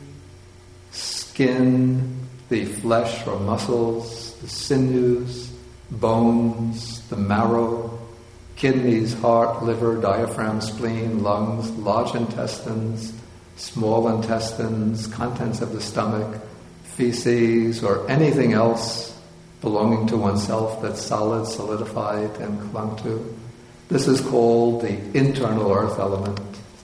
skin, the flesh or muscles, the sinews, bones, the marrow, kidneys, heart, liver, diaphragm, spleen, lungs, large intestines, small intestines, contents of the stomach, feces, or anything else belonging to oneself that's solid, solidified, and clung to. This is called the internal earth element.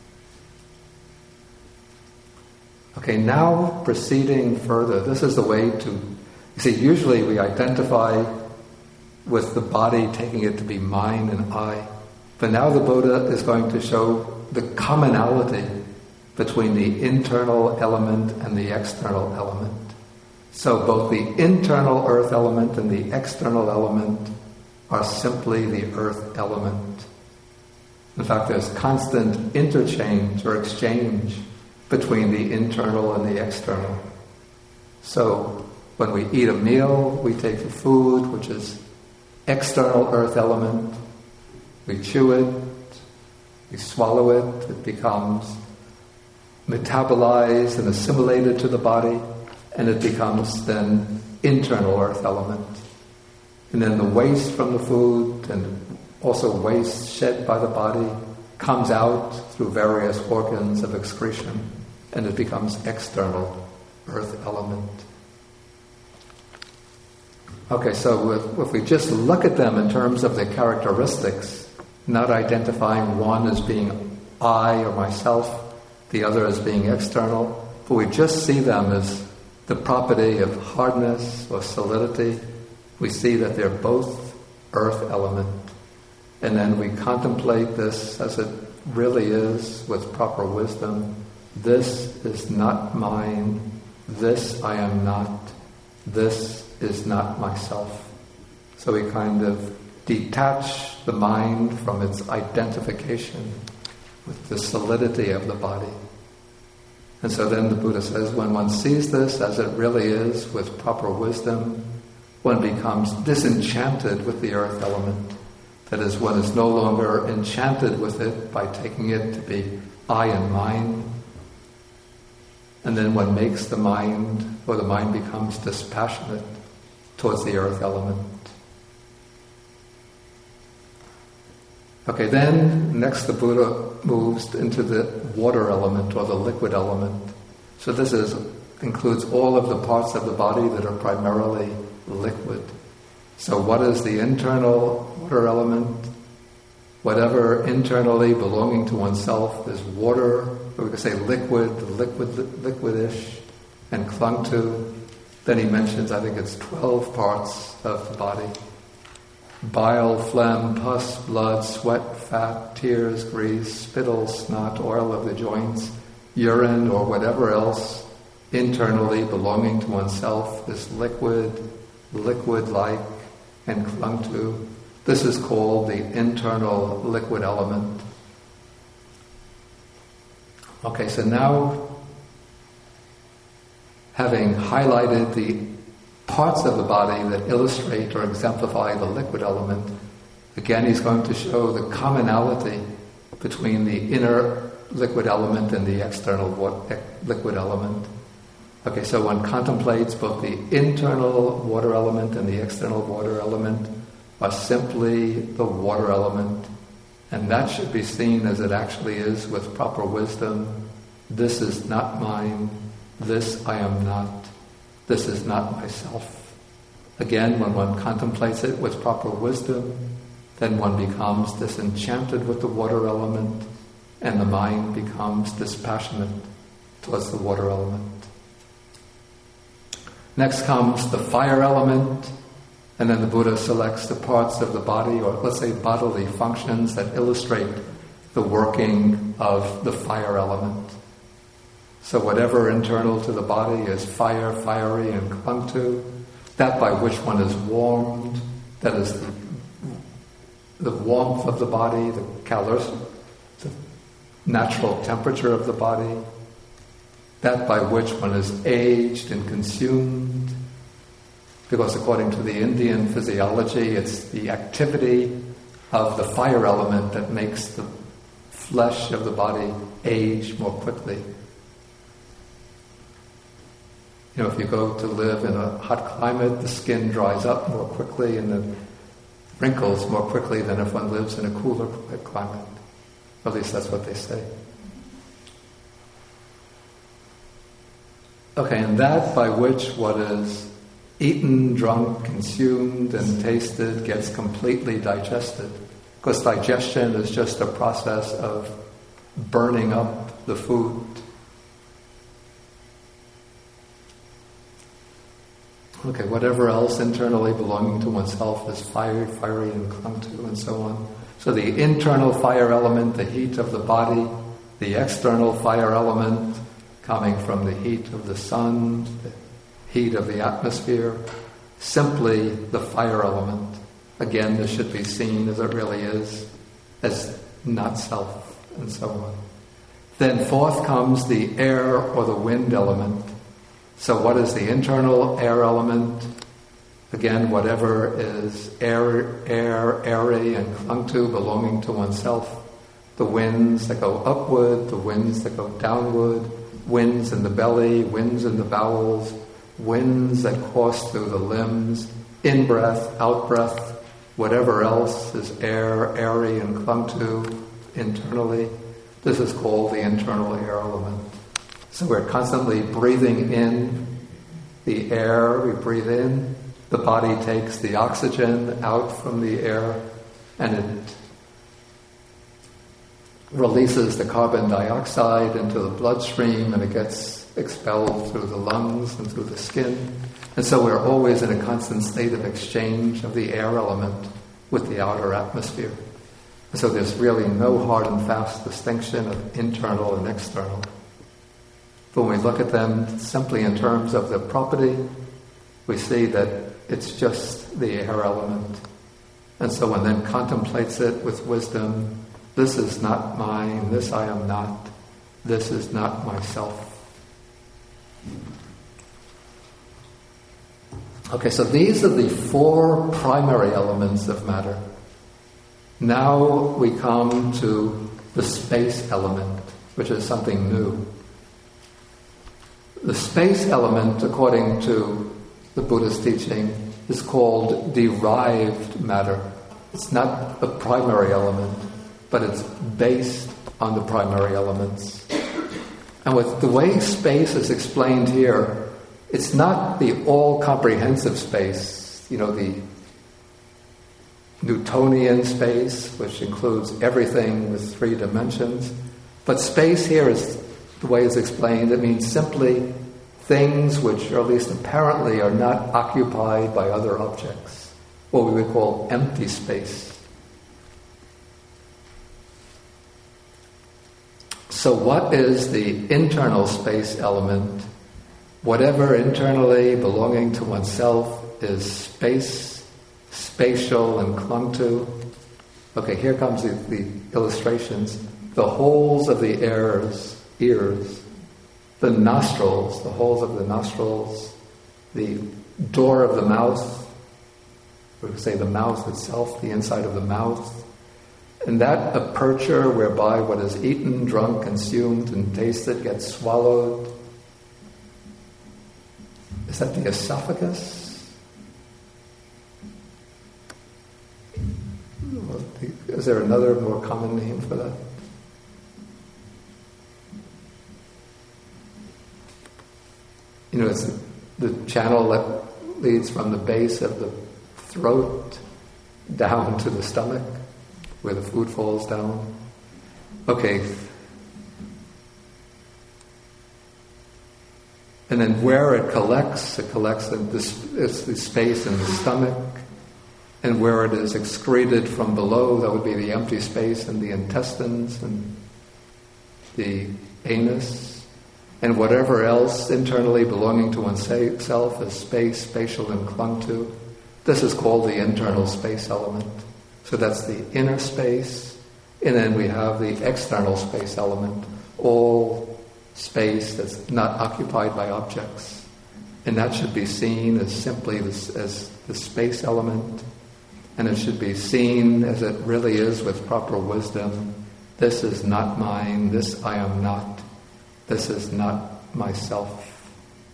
Okay, now proceeding further, this is the way to, you see, usually we identify with the body, taking it to be mine and I. But now the Buddha is going to show the commonality between the internal element and the external element. So both the internal earth element and the external element are simply the earth element. In fact, there's constant interchange or exchange between the internal and the external. So when we eat a meal, we take the food, which is external earth element, we chew it, we swallow it, it becomes metabolized and assimilated to the body, and it becomes then internal earth element. And then the waste from the food and also waste shed by the body comes out through various organs of excretion, and it becomes external earth element. Okay, so if, if we just look at them in terms of their characteristics, not identifying one as being I or myself, the other as being external, but we just see them as the property of hardness or solidity, we see that they're both earth element. And then we contemplate this as it really is with proper wisdom. This is not mine. This I am not. This is not myself. So we kind of detach the mind from its identification with the solidity of the body. And so then the Buddha says, when one sees this as it really is with proper wisdom, one becomes disenchanted with the earth element. That is, one is no longer enchanted with it by taking it to be I and mine. And then one makes the mind, or the mind becomes dispassionate towards the earth element. Okay, then next the Buddha moves into the water element or the liquid element. So this is includes all of the parts of the body that are primarily liquid. So what is the internal water element? Whatever internally belonging to oneself is water, or we could say liquid, liquid, liquidish, and clung to. Then he mentions, I think it's twelve parts of the body. Bile, phlegm, pus, blood, sweat, fat, tears, grease, spittle, snot, oil of the joints, urine, or whatever else internally belonging to oneself is liquid, liquid-like, and clung to. This is called the internal liquid element. Okay, so now, having highlighted the parts of the body that illustrate or exemplify the liquid element, again he's going to show the commonality between the inner liquid element and the external water, liquid element. Okay, so one contemplates both the internal water element and the external water element are simply the water element, and that should be seen as it actually is with proper wisdom. This is not mine. This I am not. This is not myself. Again, when one contemplates it with proper wisdom, then one becomes disenchanted with the water element, and the mind becomes dispassionate towards the water element. Next comes the fire element, and then the Buddha selects the parts of the body, or let's say bodily functions, that illustrate the working of the fire element. So whatever internal to the body is fire, fiery, and clung to, that by which one is warmed, that is the, the warmth of the body, the calor, the natural temperature of the body, that by which one is aged and consumed, because according to the Indian physiology, it's the activity of the fire element that makes the flesh of the body age more quickly. You know, if you go to live in a hot climate, the skin dries up more quickly and the wrinkles more quickly than if one lives in a cooler climate. At least that's what they say. Okay, and that by which what is eaten, drunk, consumed, and tasted gets completely digested. Because digestion is just a process of burning up the food. Okay, whatever else internally belonging to oneself is fired, fiery, and clung to, and so on. So the internal fire element, the heat of the body, the external fire element coming from the heat of the sun, the heat of the atmosphere, simply the fire element. Again, this should be seen as it really is, as not self, and so on. Then fourth comes the air or the wind element. So what is the internal air element? Again, whatever is air, air, airy, and clung to, belonging to oneself. The winds that go upward, the winds that go downward, winds in the belly, winds in the bowels, winds that course through the limbs, in-breath, out-breath, whatever else is air, airy, and clung to internally. This is called the internal air element. So we're constantly breathing in the air, we breathe in, the body takes the oxygen out from the air, and it releases the carbon dioxide into the bloodstream, and it gets expelled through the lungs and through the skin. And so we're always in a constant state of exchange of the air element with the outer atmosphere. And so there's really no hard and fast distinction of internal and external. But when we look at them simply in terms of the property, we see that it's just the air element. And so one then contemplates it with wisdom. This is not mine, this I am not, this is not myself. Okay, so these are the four primary elements of matter. Now we come to the space element, which is something new. The space element, according to the Buddha's teaching, is called derived matter. It's not a primary element, but it's based on the primary elements. And with the way space is explained here, it's not the all-comprehensive space, you know, the Newtonian space, which includes everything with three dimensions. But space here is, the way it's explained, it means simply things which, or at least apparently, are not occupied by other objects, what we would call empty space. So what is the internal space element? Whatever internally belonging to oneself is space, spatial, and clung to. Okay, here comes the, the illustrations. The holes of the ears, ears, the nostrils, the holes of the nostrils, the door of the mouth, we would say the mouth itself, the inside of the mouth, and that aperture whereby what is eaten, drunk, consumed, and tasted gets swallowed. Is that the esophagus? Is there another more common name for that? You know, it's the channel that leads from the base of the throat down to the stomach, where the food falls down. Okay. And then where it collects, it collects in this, it's the space in the stomach, and where it is excreted from below, that would be the empty space in the intestines and the anus, and whatever else internally belonging to oneself is space, spatial, and clung to. This is called the internal space element. So that's the inner space, and then we have the external space element, all space that's not occupied by objects. And that should be seen as simply this, as the space element, and it should be seen as it really is with proper wisdom. This is not mine, this I am not, this is not myself.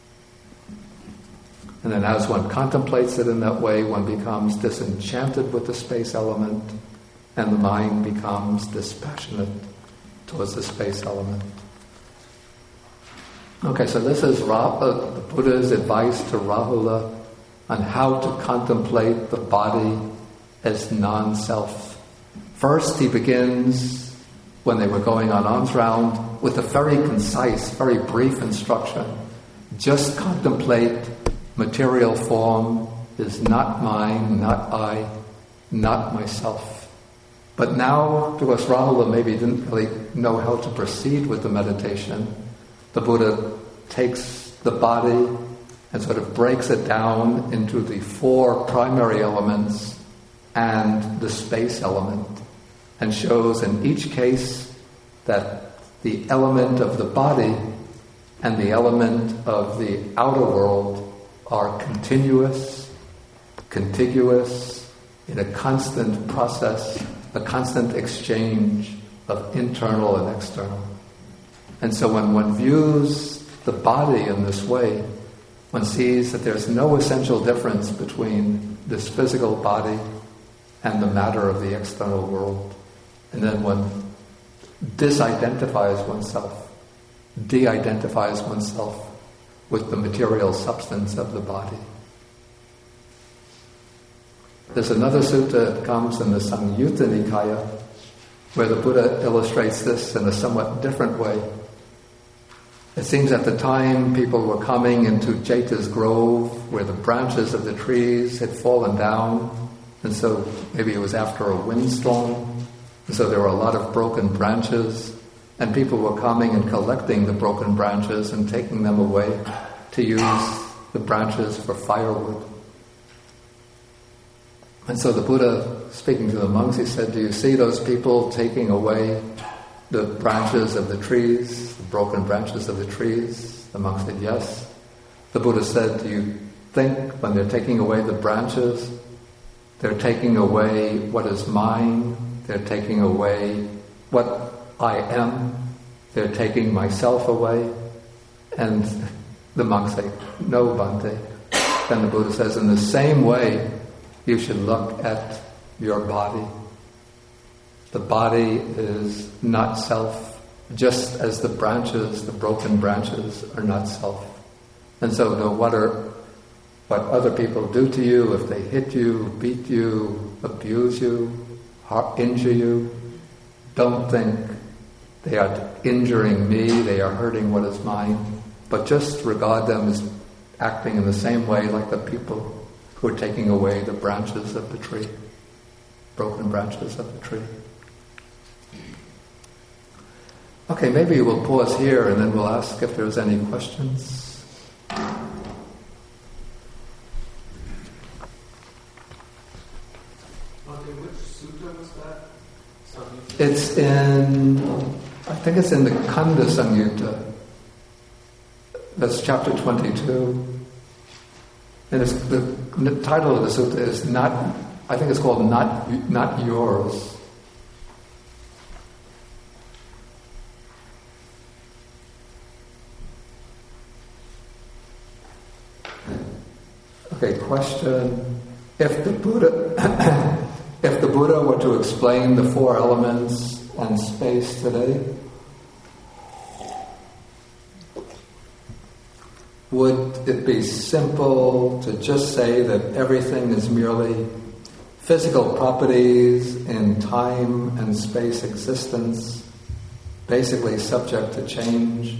And then as one contemplates it in that way, one becomes disenchanted with the space element, and the mind becomes dispassionate towards the space element. Okay, so this is Ra- uh, the Buddha's advice to Rahula on how to contemplate the body as non-self. First, he begins, when they were going on alms round, with a very concise, very brief instruction. Just contemplate material form is not mine, not I, not myself. But now, because Rahula maybe didn't really know how to proceed with the meditation, the Buddha takes the body and sort of breaks it down into the four primary elements and the space element, and shows in each case that the element of the body and the element of the outer world are continuous, contiguous, in a constant process, a constant exchange of internal and external. And so when one views the body in this way, one sees that there's no essential difference between this physical body and the matter of the external world. And then one disidentifies oneself, de-identifies oneself with the material substance of the body. There's another sutta that comes in the Samyutta Nikaya where the Buddha illustrates this in a somewhat different way. It seems at the time people were coming into Jeta's grove where the branches of the trees had fallen down, and so maybe it was after a windstorm, and so there were a lot of broken branches, and people were coming and collecting the broken branches and taking them away to use the branches for firewood. And so the Buddha, speaking to the monks, he said, "Do you see those people taking away the branches of the trees, the broken branches of the trees?" The monks said, "Yes." The Buddha said, "Do you think when they're taking away the branches, they're taking away what is mine, they're taking away what I am, they're taking myself away?" And the monks say, "No, Bhante." Then the Buddha says, in the same way, you should look at your body. The body is not self, just as the branches, the broken branches, are not self. And so no matter what other people do to you, if they hit you, beat you, abuse you, injure you, don't think they are injuring me, they are hurting what is mine, but just regard them as acting in the same way like the people who are taking away the branches of the tree, broken branches of the tree. Okay, maybe we'll pause here and then we'll ask if there's any questions. Okay, which sutta was that? Samyutta? It's in, I think it's in the Kanda Samyutta. That's chapter twenty-two. And it's, the, the title of the sutta is not, I think it's called Not, Not Yours. Okay, question. If the Buddha if the Buddha were to explain the four elements and space today, would it be simple to just say that everything is merely physical properties in time and space existence, basically subject to change?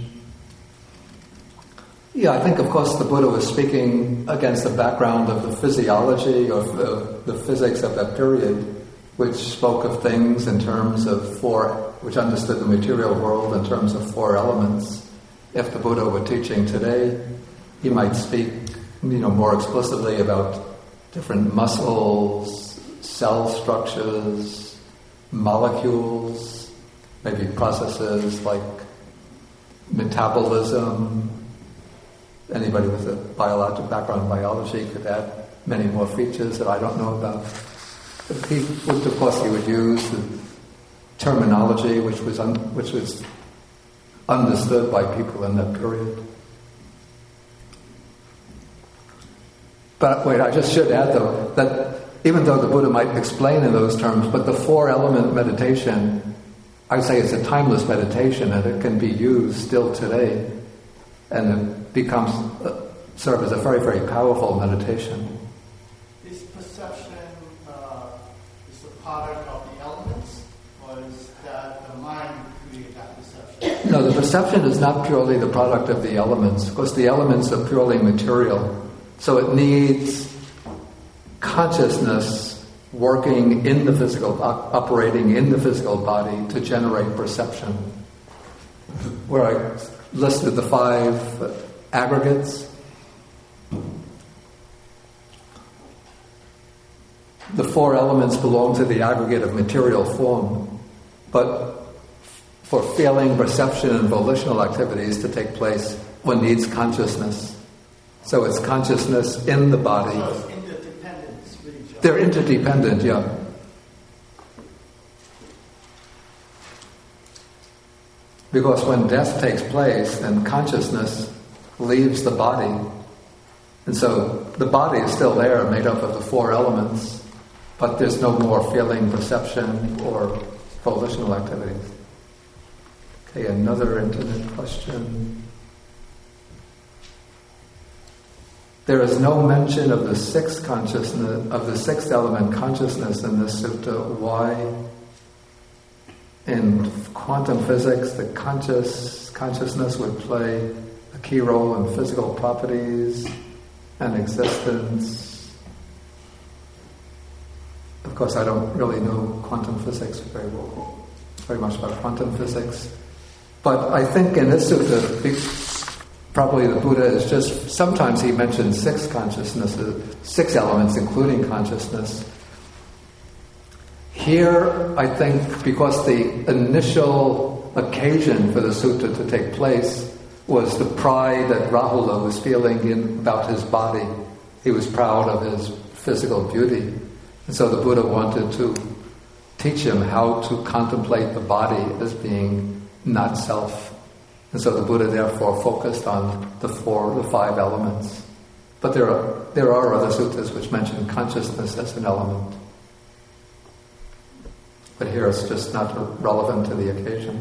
Yeah, I think, of course, the Buddha was speaking against the background of the physiology or the, the physics of that period, which spoke of things in terms of four, which understood the material world in terms of four elements. If the Buddha were teaching today, he might speak, you know, more explicitly about different muscles, cell structures, molecules, maybe processes like metabolism. Anybody with a biological background in biology could add many more features that I don't know about. But he would, of course, he would use the terminology which was un, which was understood by people in that period. But wait, I just should add though that even though the Buddha might explain in those terms, but the four-element meditation, I would say it's a timeless meditation, and it can be used still today, and it becomes uh, serve as a very, very powerful meditation. Is perception uh, is the product of the elements, or is that the mind create that perception? No, the perception is not purely the product of the elements, because the elements are purely material. So it needs consciousness working in the physical, operating in the physical body to generate perception. Where I listed the five aggregates, the four elements belong to the aggregate of material form, but for feeling, perception, and volitional activities to take place, one needs consciousness. So it's consciousness in the body. So it's interdependence with each other. They're interdependent, yeah. Because when death takes place, then consciousness leaves the body. And so the body is still there, made up of the four elements, but there's no more feeling, perception, or volitional activities. Okay, another internet question. There is no mention of the sixth consciousness, of the sixth element consciousness in this sutta. Why? In quantum physics, the conscious consciousness would play a key role in physical properties and existence. Of course, I don't really know quantum physics very well, very much about quantum physics. But I think in this sutta, probably the Buddha is just, sometimes he mentions six consciousnesses, six elements, including consciousness. Here, I think, because the initial occasion for the sutta to take place was the pride that Rahula was feeling in, about his body. He was proud of his physical beauty. And so the Buddha wanted to teach him how to contemplate the body as being not self. And so the Buddha therefore focused on the four, the five elements. But there are there are other suttas which mention consciousness as an element. But here it's just not relevant to the occasion.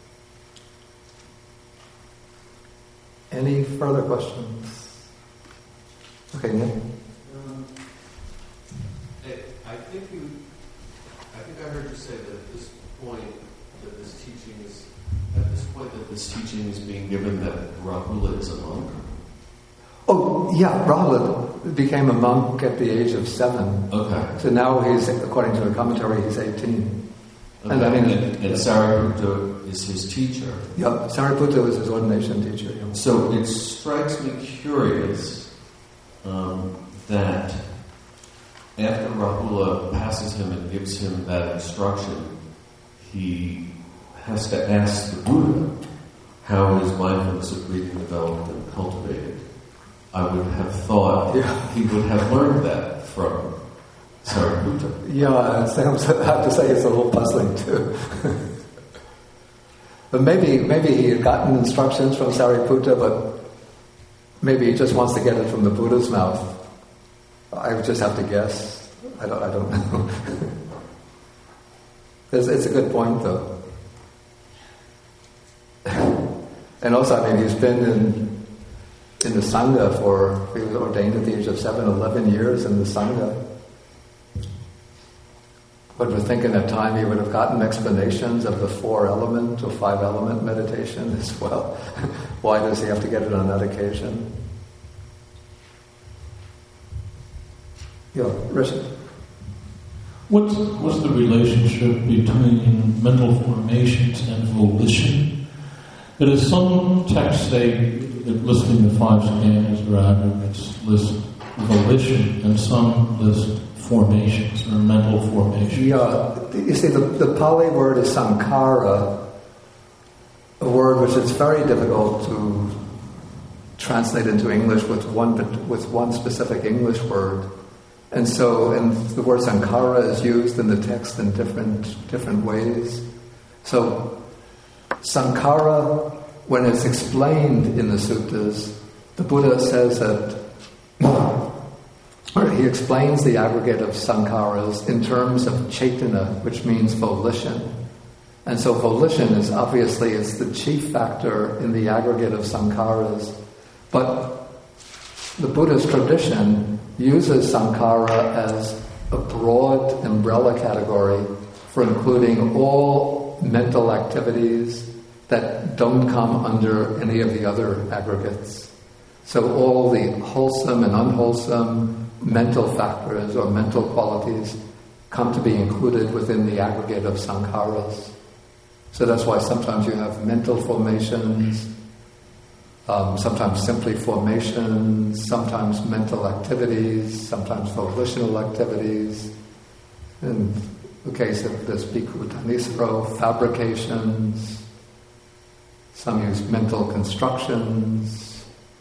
Any further questions? Okay, Nick? Um, I think you, I think I heard you say that at this point, that this teaching is, at this point that this teaching is being given that Rahula is a monk? Oh, yeah, Rahula became a monk at the age of seven. Okay. So now he's, according to the commentary, he's eighteen. Okay. And I mean, and, and Sariputta is his teacher. Yeah, Sariputta was his ordination teacher. Yeah. So it strikes me curious um, that after Rahula passes him and gives him that instruction, he has to ask the Buddha how his mindfulness of breathing developed and cultivated. I would have thought yeah. he would have learned that from Sariputta. Yeah, I have to say it's a little puzzling too. But maybe maybe he had gotten instructions from Sariputta, but maybe he just wants to get it from the Buddha's mouth. I would just have to guess. I don't I don't know. it's, it's a good point though. And also, I mean, he's been in in the Sangha for, he was ordained at the age of seven, eleven years in the Sangha. One would think in that time he would have gotten explanations of the four element or five element meditation as well. Why does he have to get it on that occasion? Yeah, Richard. What's, what's the relationship between mental formations and volition? That is, some texts say that listing the five skandhas or aggregates list volition, and some list formations or mental formations. Yeah, you see, the, the Pali word is sankhara, a word which is very difficult to translate into English with one with one specific English word. And so, and the word sankhara is used in the text in different different ways. So, sankhara, when it's explained in the suttas, the Buddha says that, or he explains the aggregate of sankharas in terms of chaitana, which means volition. And so volition is obviously it's the chief factor in the aggregate of sankharas. But the Buddhist tradition uses sankhara as a broad umbrella category for including all mental activities that don't come under any of the other aggregates. So all the wholesome and unwholesome mental factors or mental qualities come to be included within the aggregate of sankharas. So that's why sometimes you have mental formations, um, sometimes simply formations, sometimes mental activities, sometimes volitional activities. In the case of this Bhikkhu Thanissaro, fabrications. Some use mental constructions.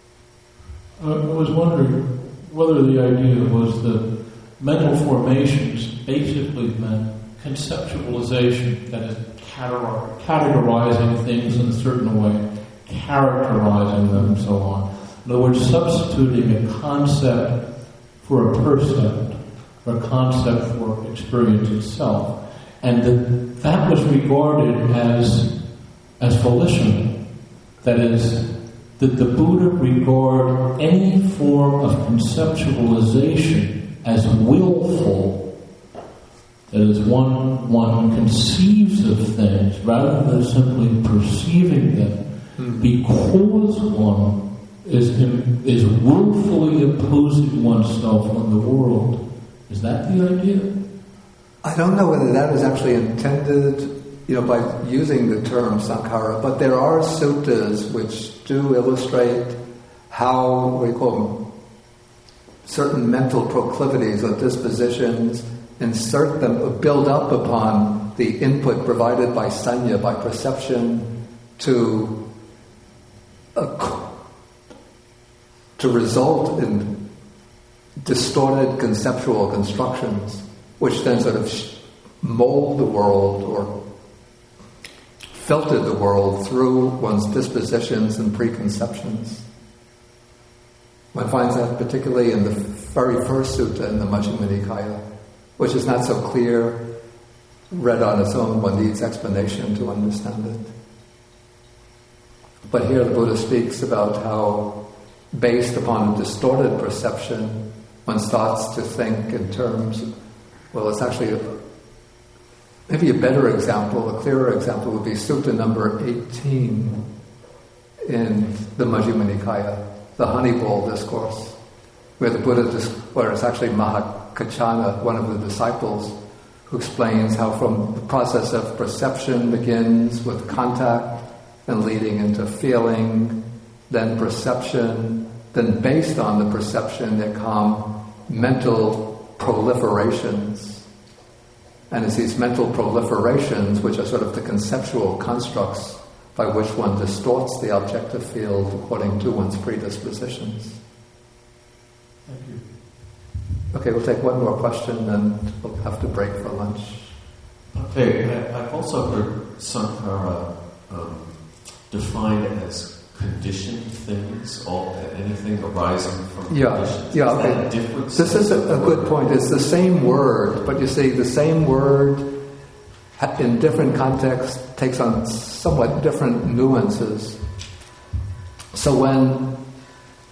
I was wondering whether the idea was that mental formations basically meant conceptualization, that is, categorizing things in a certain way, characterizing them, and so on. In other words, substituting a concept for a percept, or a concept for experience itself. And that, that was regarded as, as volitional. That is, that the Buddha regard any form of conceptualization as willful. That is, one one conceives of things rather than simply perceiving them, mm. because one is is willfully imposing oneself on the world. Is that the idea? I don't know whether that is actually intended, you know, by using the term sankhara, but there are suttas which do illustrate how, what do you call them, certain mental proclivities or dispositions, insert them, build up upon the input provided by sanya, by perception, to uh, to result in distorted conceptual constructions, which then sort of mold the world or filter the world through one's dispositions and preconceptions. One finds that particularly in the very first sutta in the Majjhima Nikaya, which is not so clear, read on its own, one needs explanation to understand it. But here the Buddha speaks about how, based upon a distorted perception, one starts to think in terms of, well, it's actually, a, maybe a better example, a clearer example would be Sutta number eighteen in the Majjhima Nikaya, the honey bowl discourse, where the Buddha, where it's actually Mahakachana, one of the disciples, who explains how from the process of perception begins with contact, then leading into feeling, then perception, then based on the perception there come mental proliferations. And it's these mental proliferations which are sort of the conceptual constructs by which one distorts the objective field according to one's predispositions. Thank you. Okay, we'll take one more question and we'll have to break for lunch. Okay, I, I've also heard sankhara um, defined as conditioned things, all anything arising from yeah, conditions. Yeah, is okay. That a different this is a, a good point. It's the same word, but you see, the same word in different contexts takes on somewhat different nuances. So when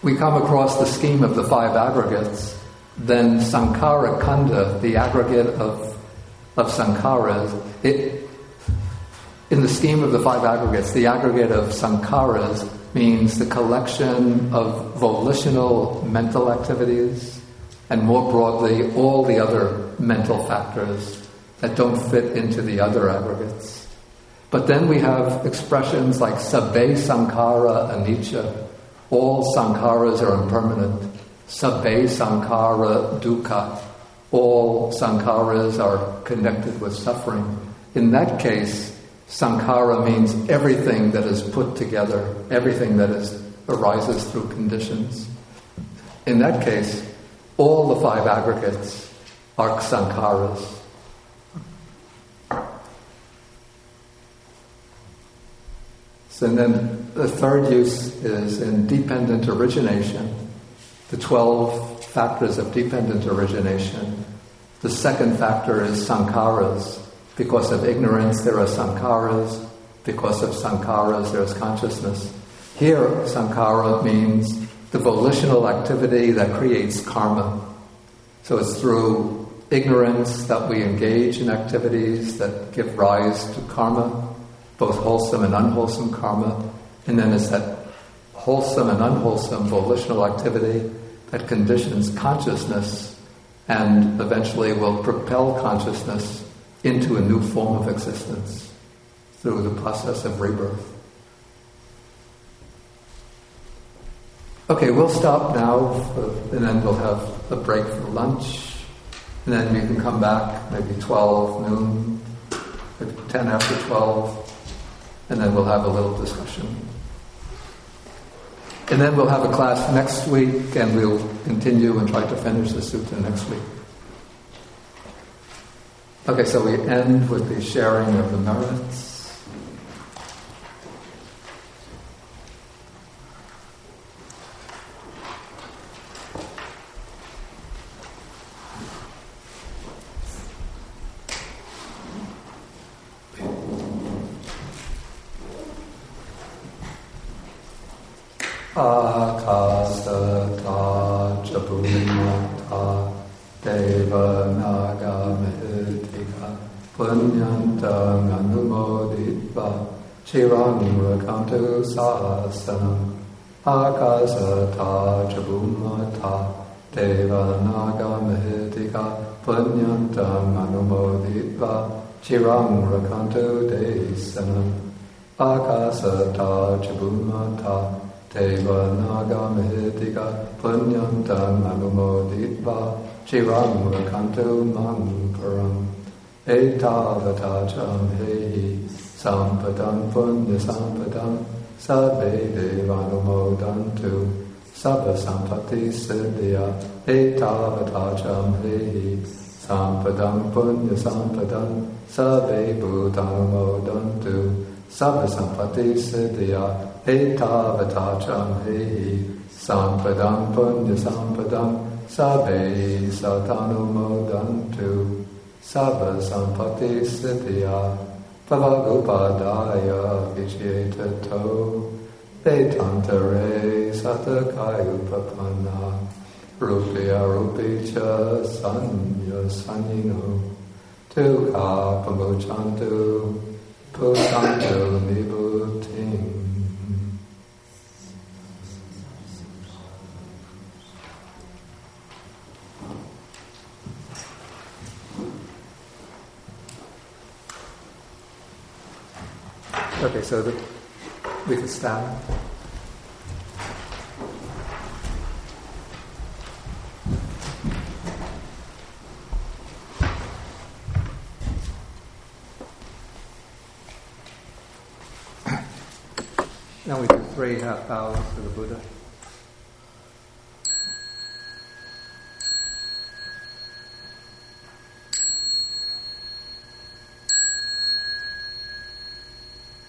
we come across the scheme of the five aggregates, then Sankhara Khanda, the aggregate of, of Sankharas, it, in the scheme of the five aggregates, the aggregate of Sankharas means the collection of volitional mental activities, and more broadly, all the other mental factors that don't fit into the other aggregates. But then we have expressions like sabbe sankhara anicca, all sankharas are impermanent, sabbe sankhara dukkha, all sankharas are connected with suffering. In that case, sankhara means everything that is put together, everything that is arises through conditions. In that case, all the five aggregates are sankharas. So then the third use is in dependent origination, the twelve factors of dependent origination. The second factor is sankharas. Because of ignorance there are sankharas, because of sankharas there is consciousness. Here, sankhara means the volitional activity that creates karma. So it's through ignorance that we engage in activities that give rise to karma, both wholesome and unwholesome karma, and then it's that wholesome and unwholesome volitional activity that conditions consciousness and eventually will propel consciousness into a new form of existence through the process of rebirth. Okay, we'll stop now, for, and then we'll have a break for lunch, and then you can come back maybe twelve noon, maybe ten after twelve, and then we'll have a little discussion. And then we'll have a class next week, and we'll continue and try to finish the sutta next week. Okay, so we end with the sharing of the merits. Akasata Jabumata Deva Naga Mehtika Punyantam Anumoditva Chirang Rakantu Sasanam Akasata Jabumata Deva Naga Mehtika Punyantam Anumoditva Chirang Rakantu Desanam Akasata Jabumata Deva Naga Mehtika Punyantam Anumoditva Chirang Rakantu Mankaram Etavata Jamhehi Sampadam Punya Sampadam Sabbe Devanumodantu Sabba Sampati Siddhya Etavata Jamhehi Sampadam Punya Sampadam Sabbe Bhutanumodantu Sabba Sampati Siddhya Etavata Jamhehi Sampadam Punya Sampadam Sabbe Satanumodantu Sabba Sampati Siddhya Pavagupadaya Vijetato Vedantare Satakayupapanna Rupya Rupicha Sanya Sanyino Tukha Pamuchantu Pusantu Nibutim. Okay, so the, we can stand. Now we do three half bows to the Buddha.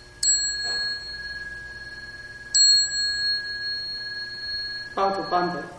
Bow to Bande.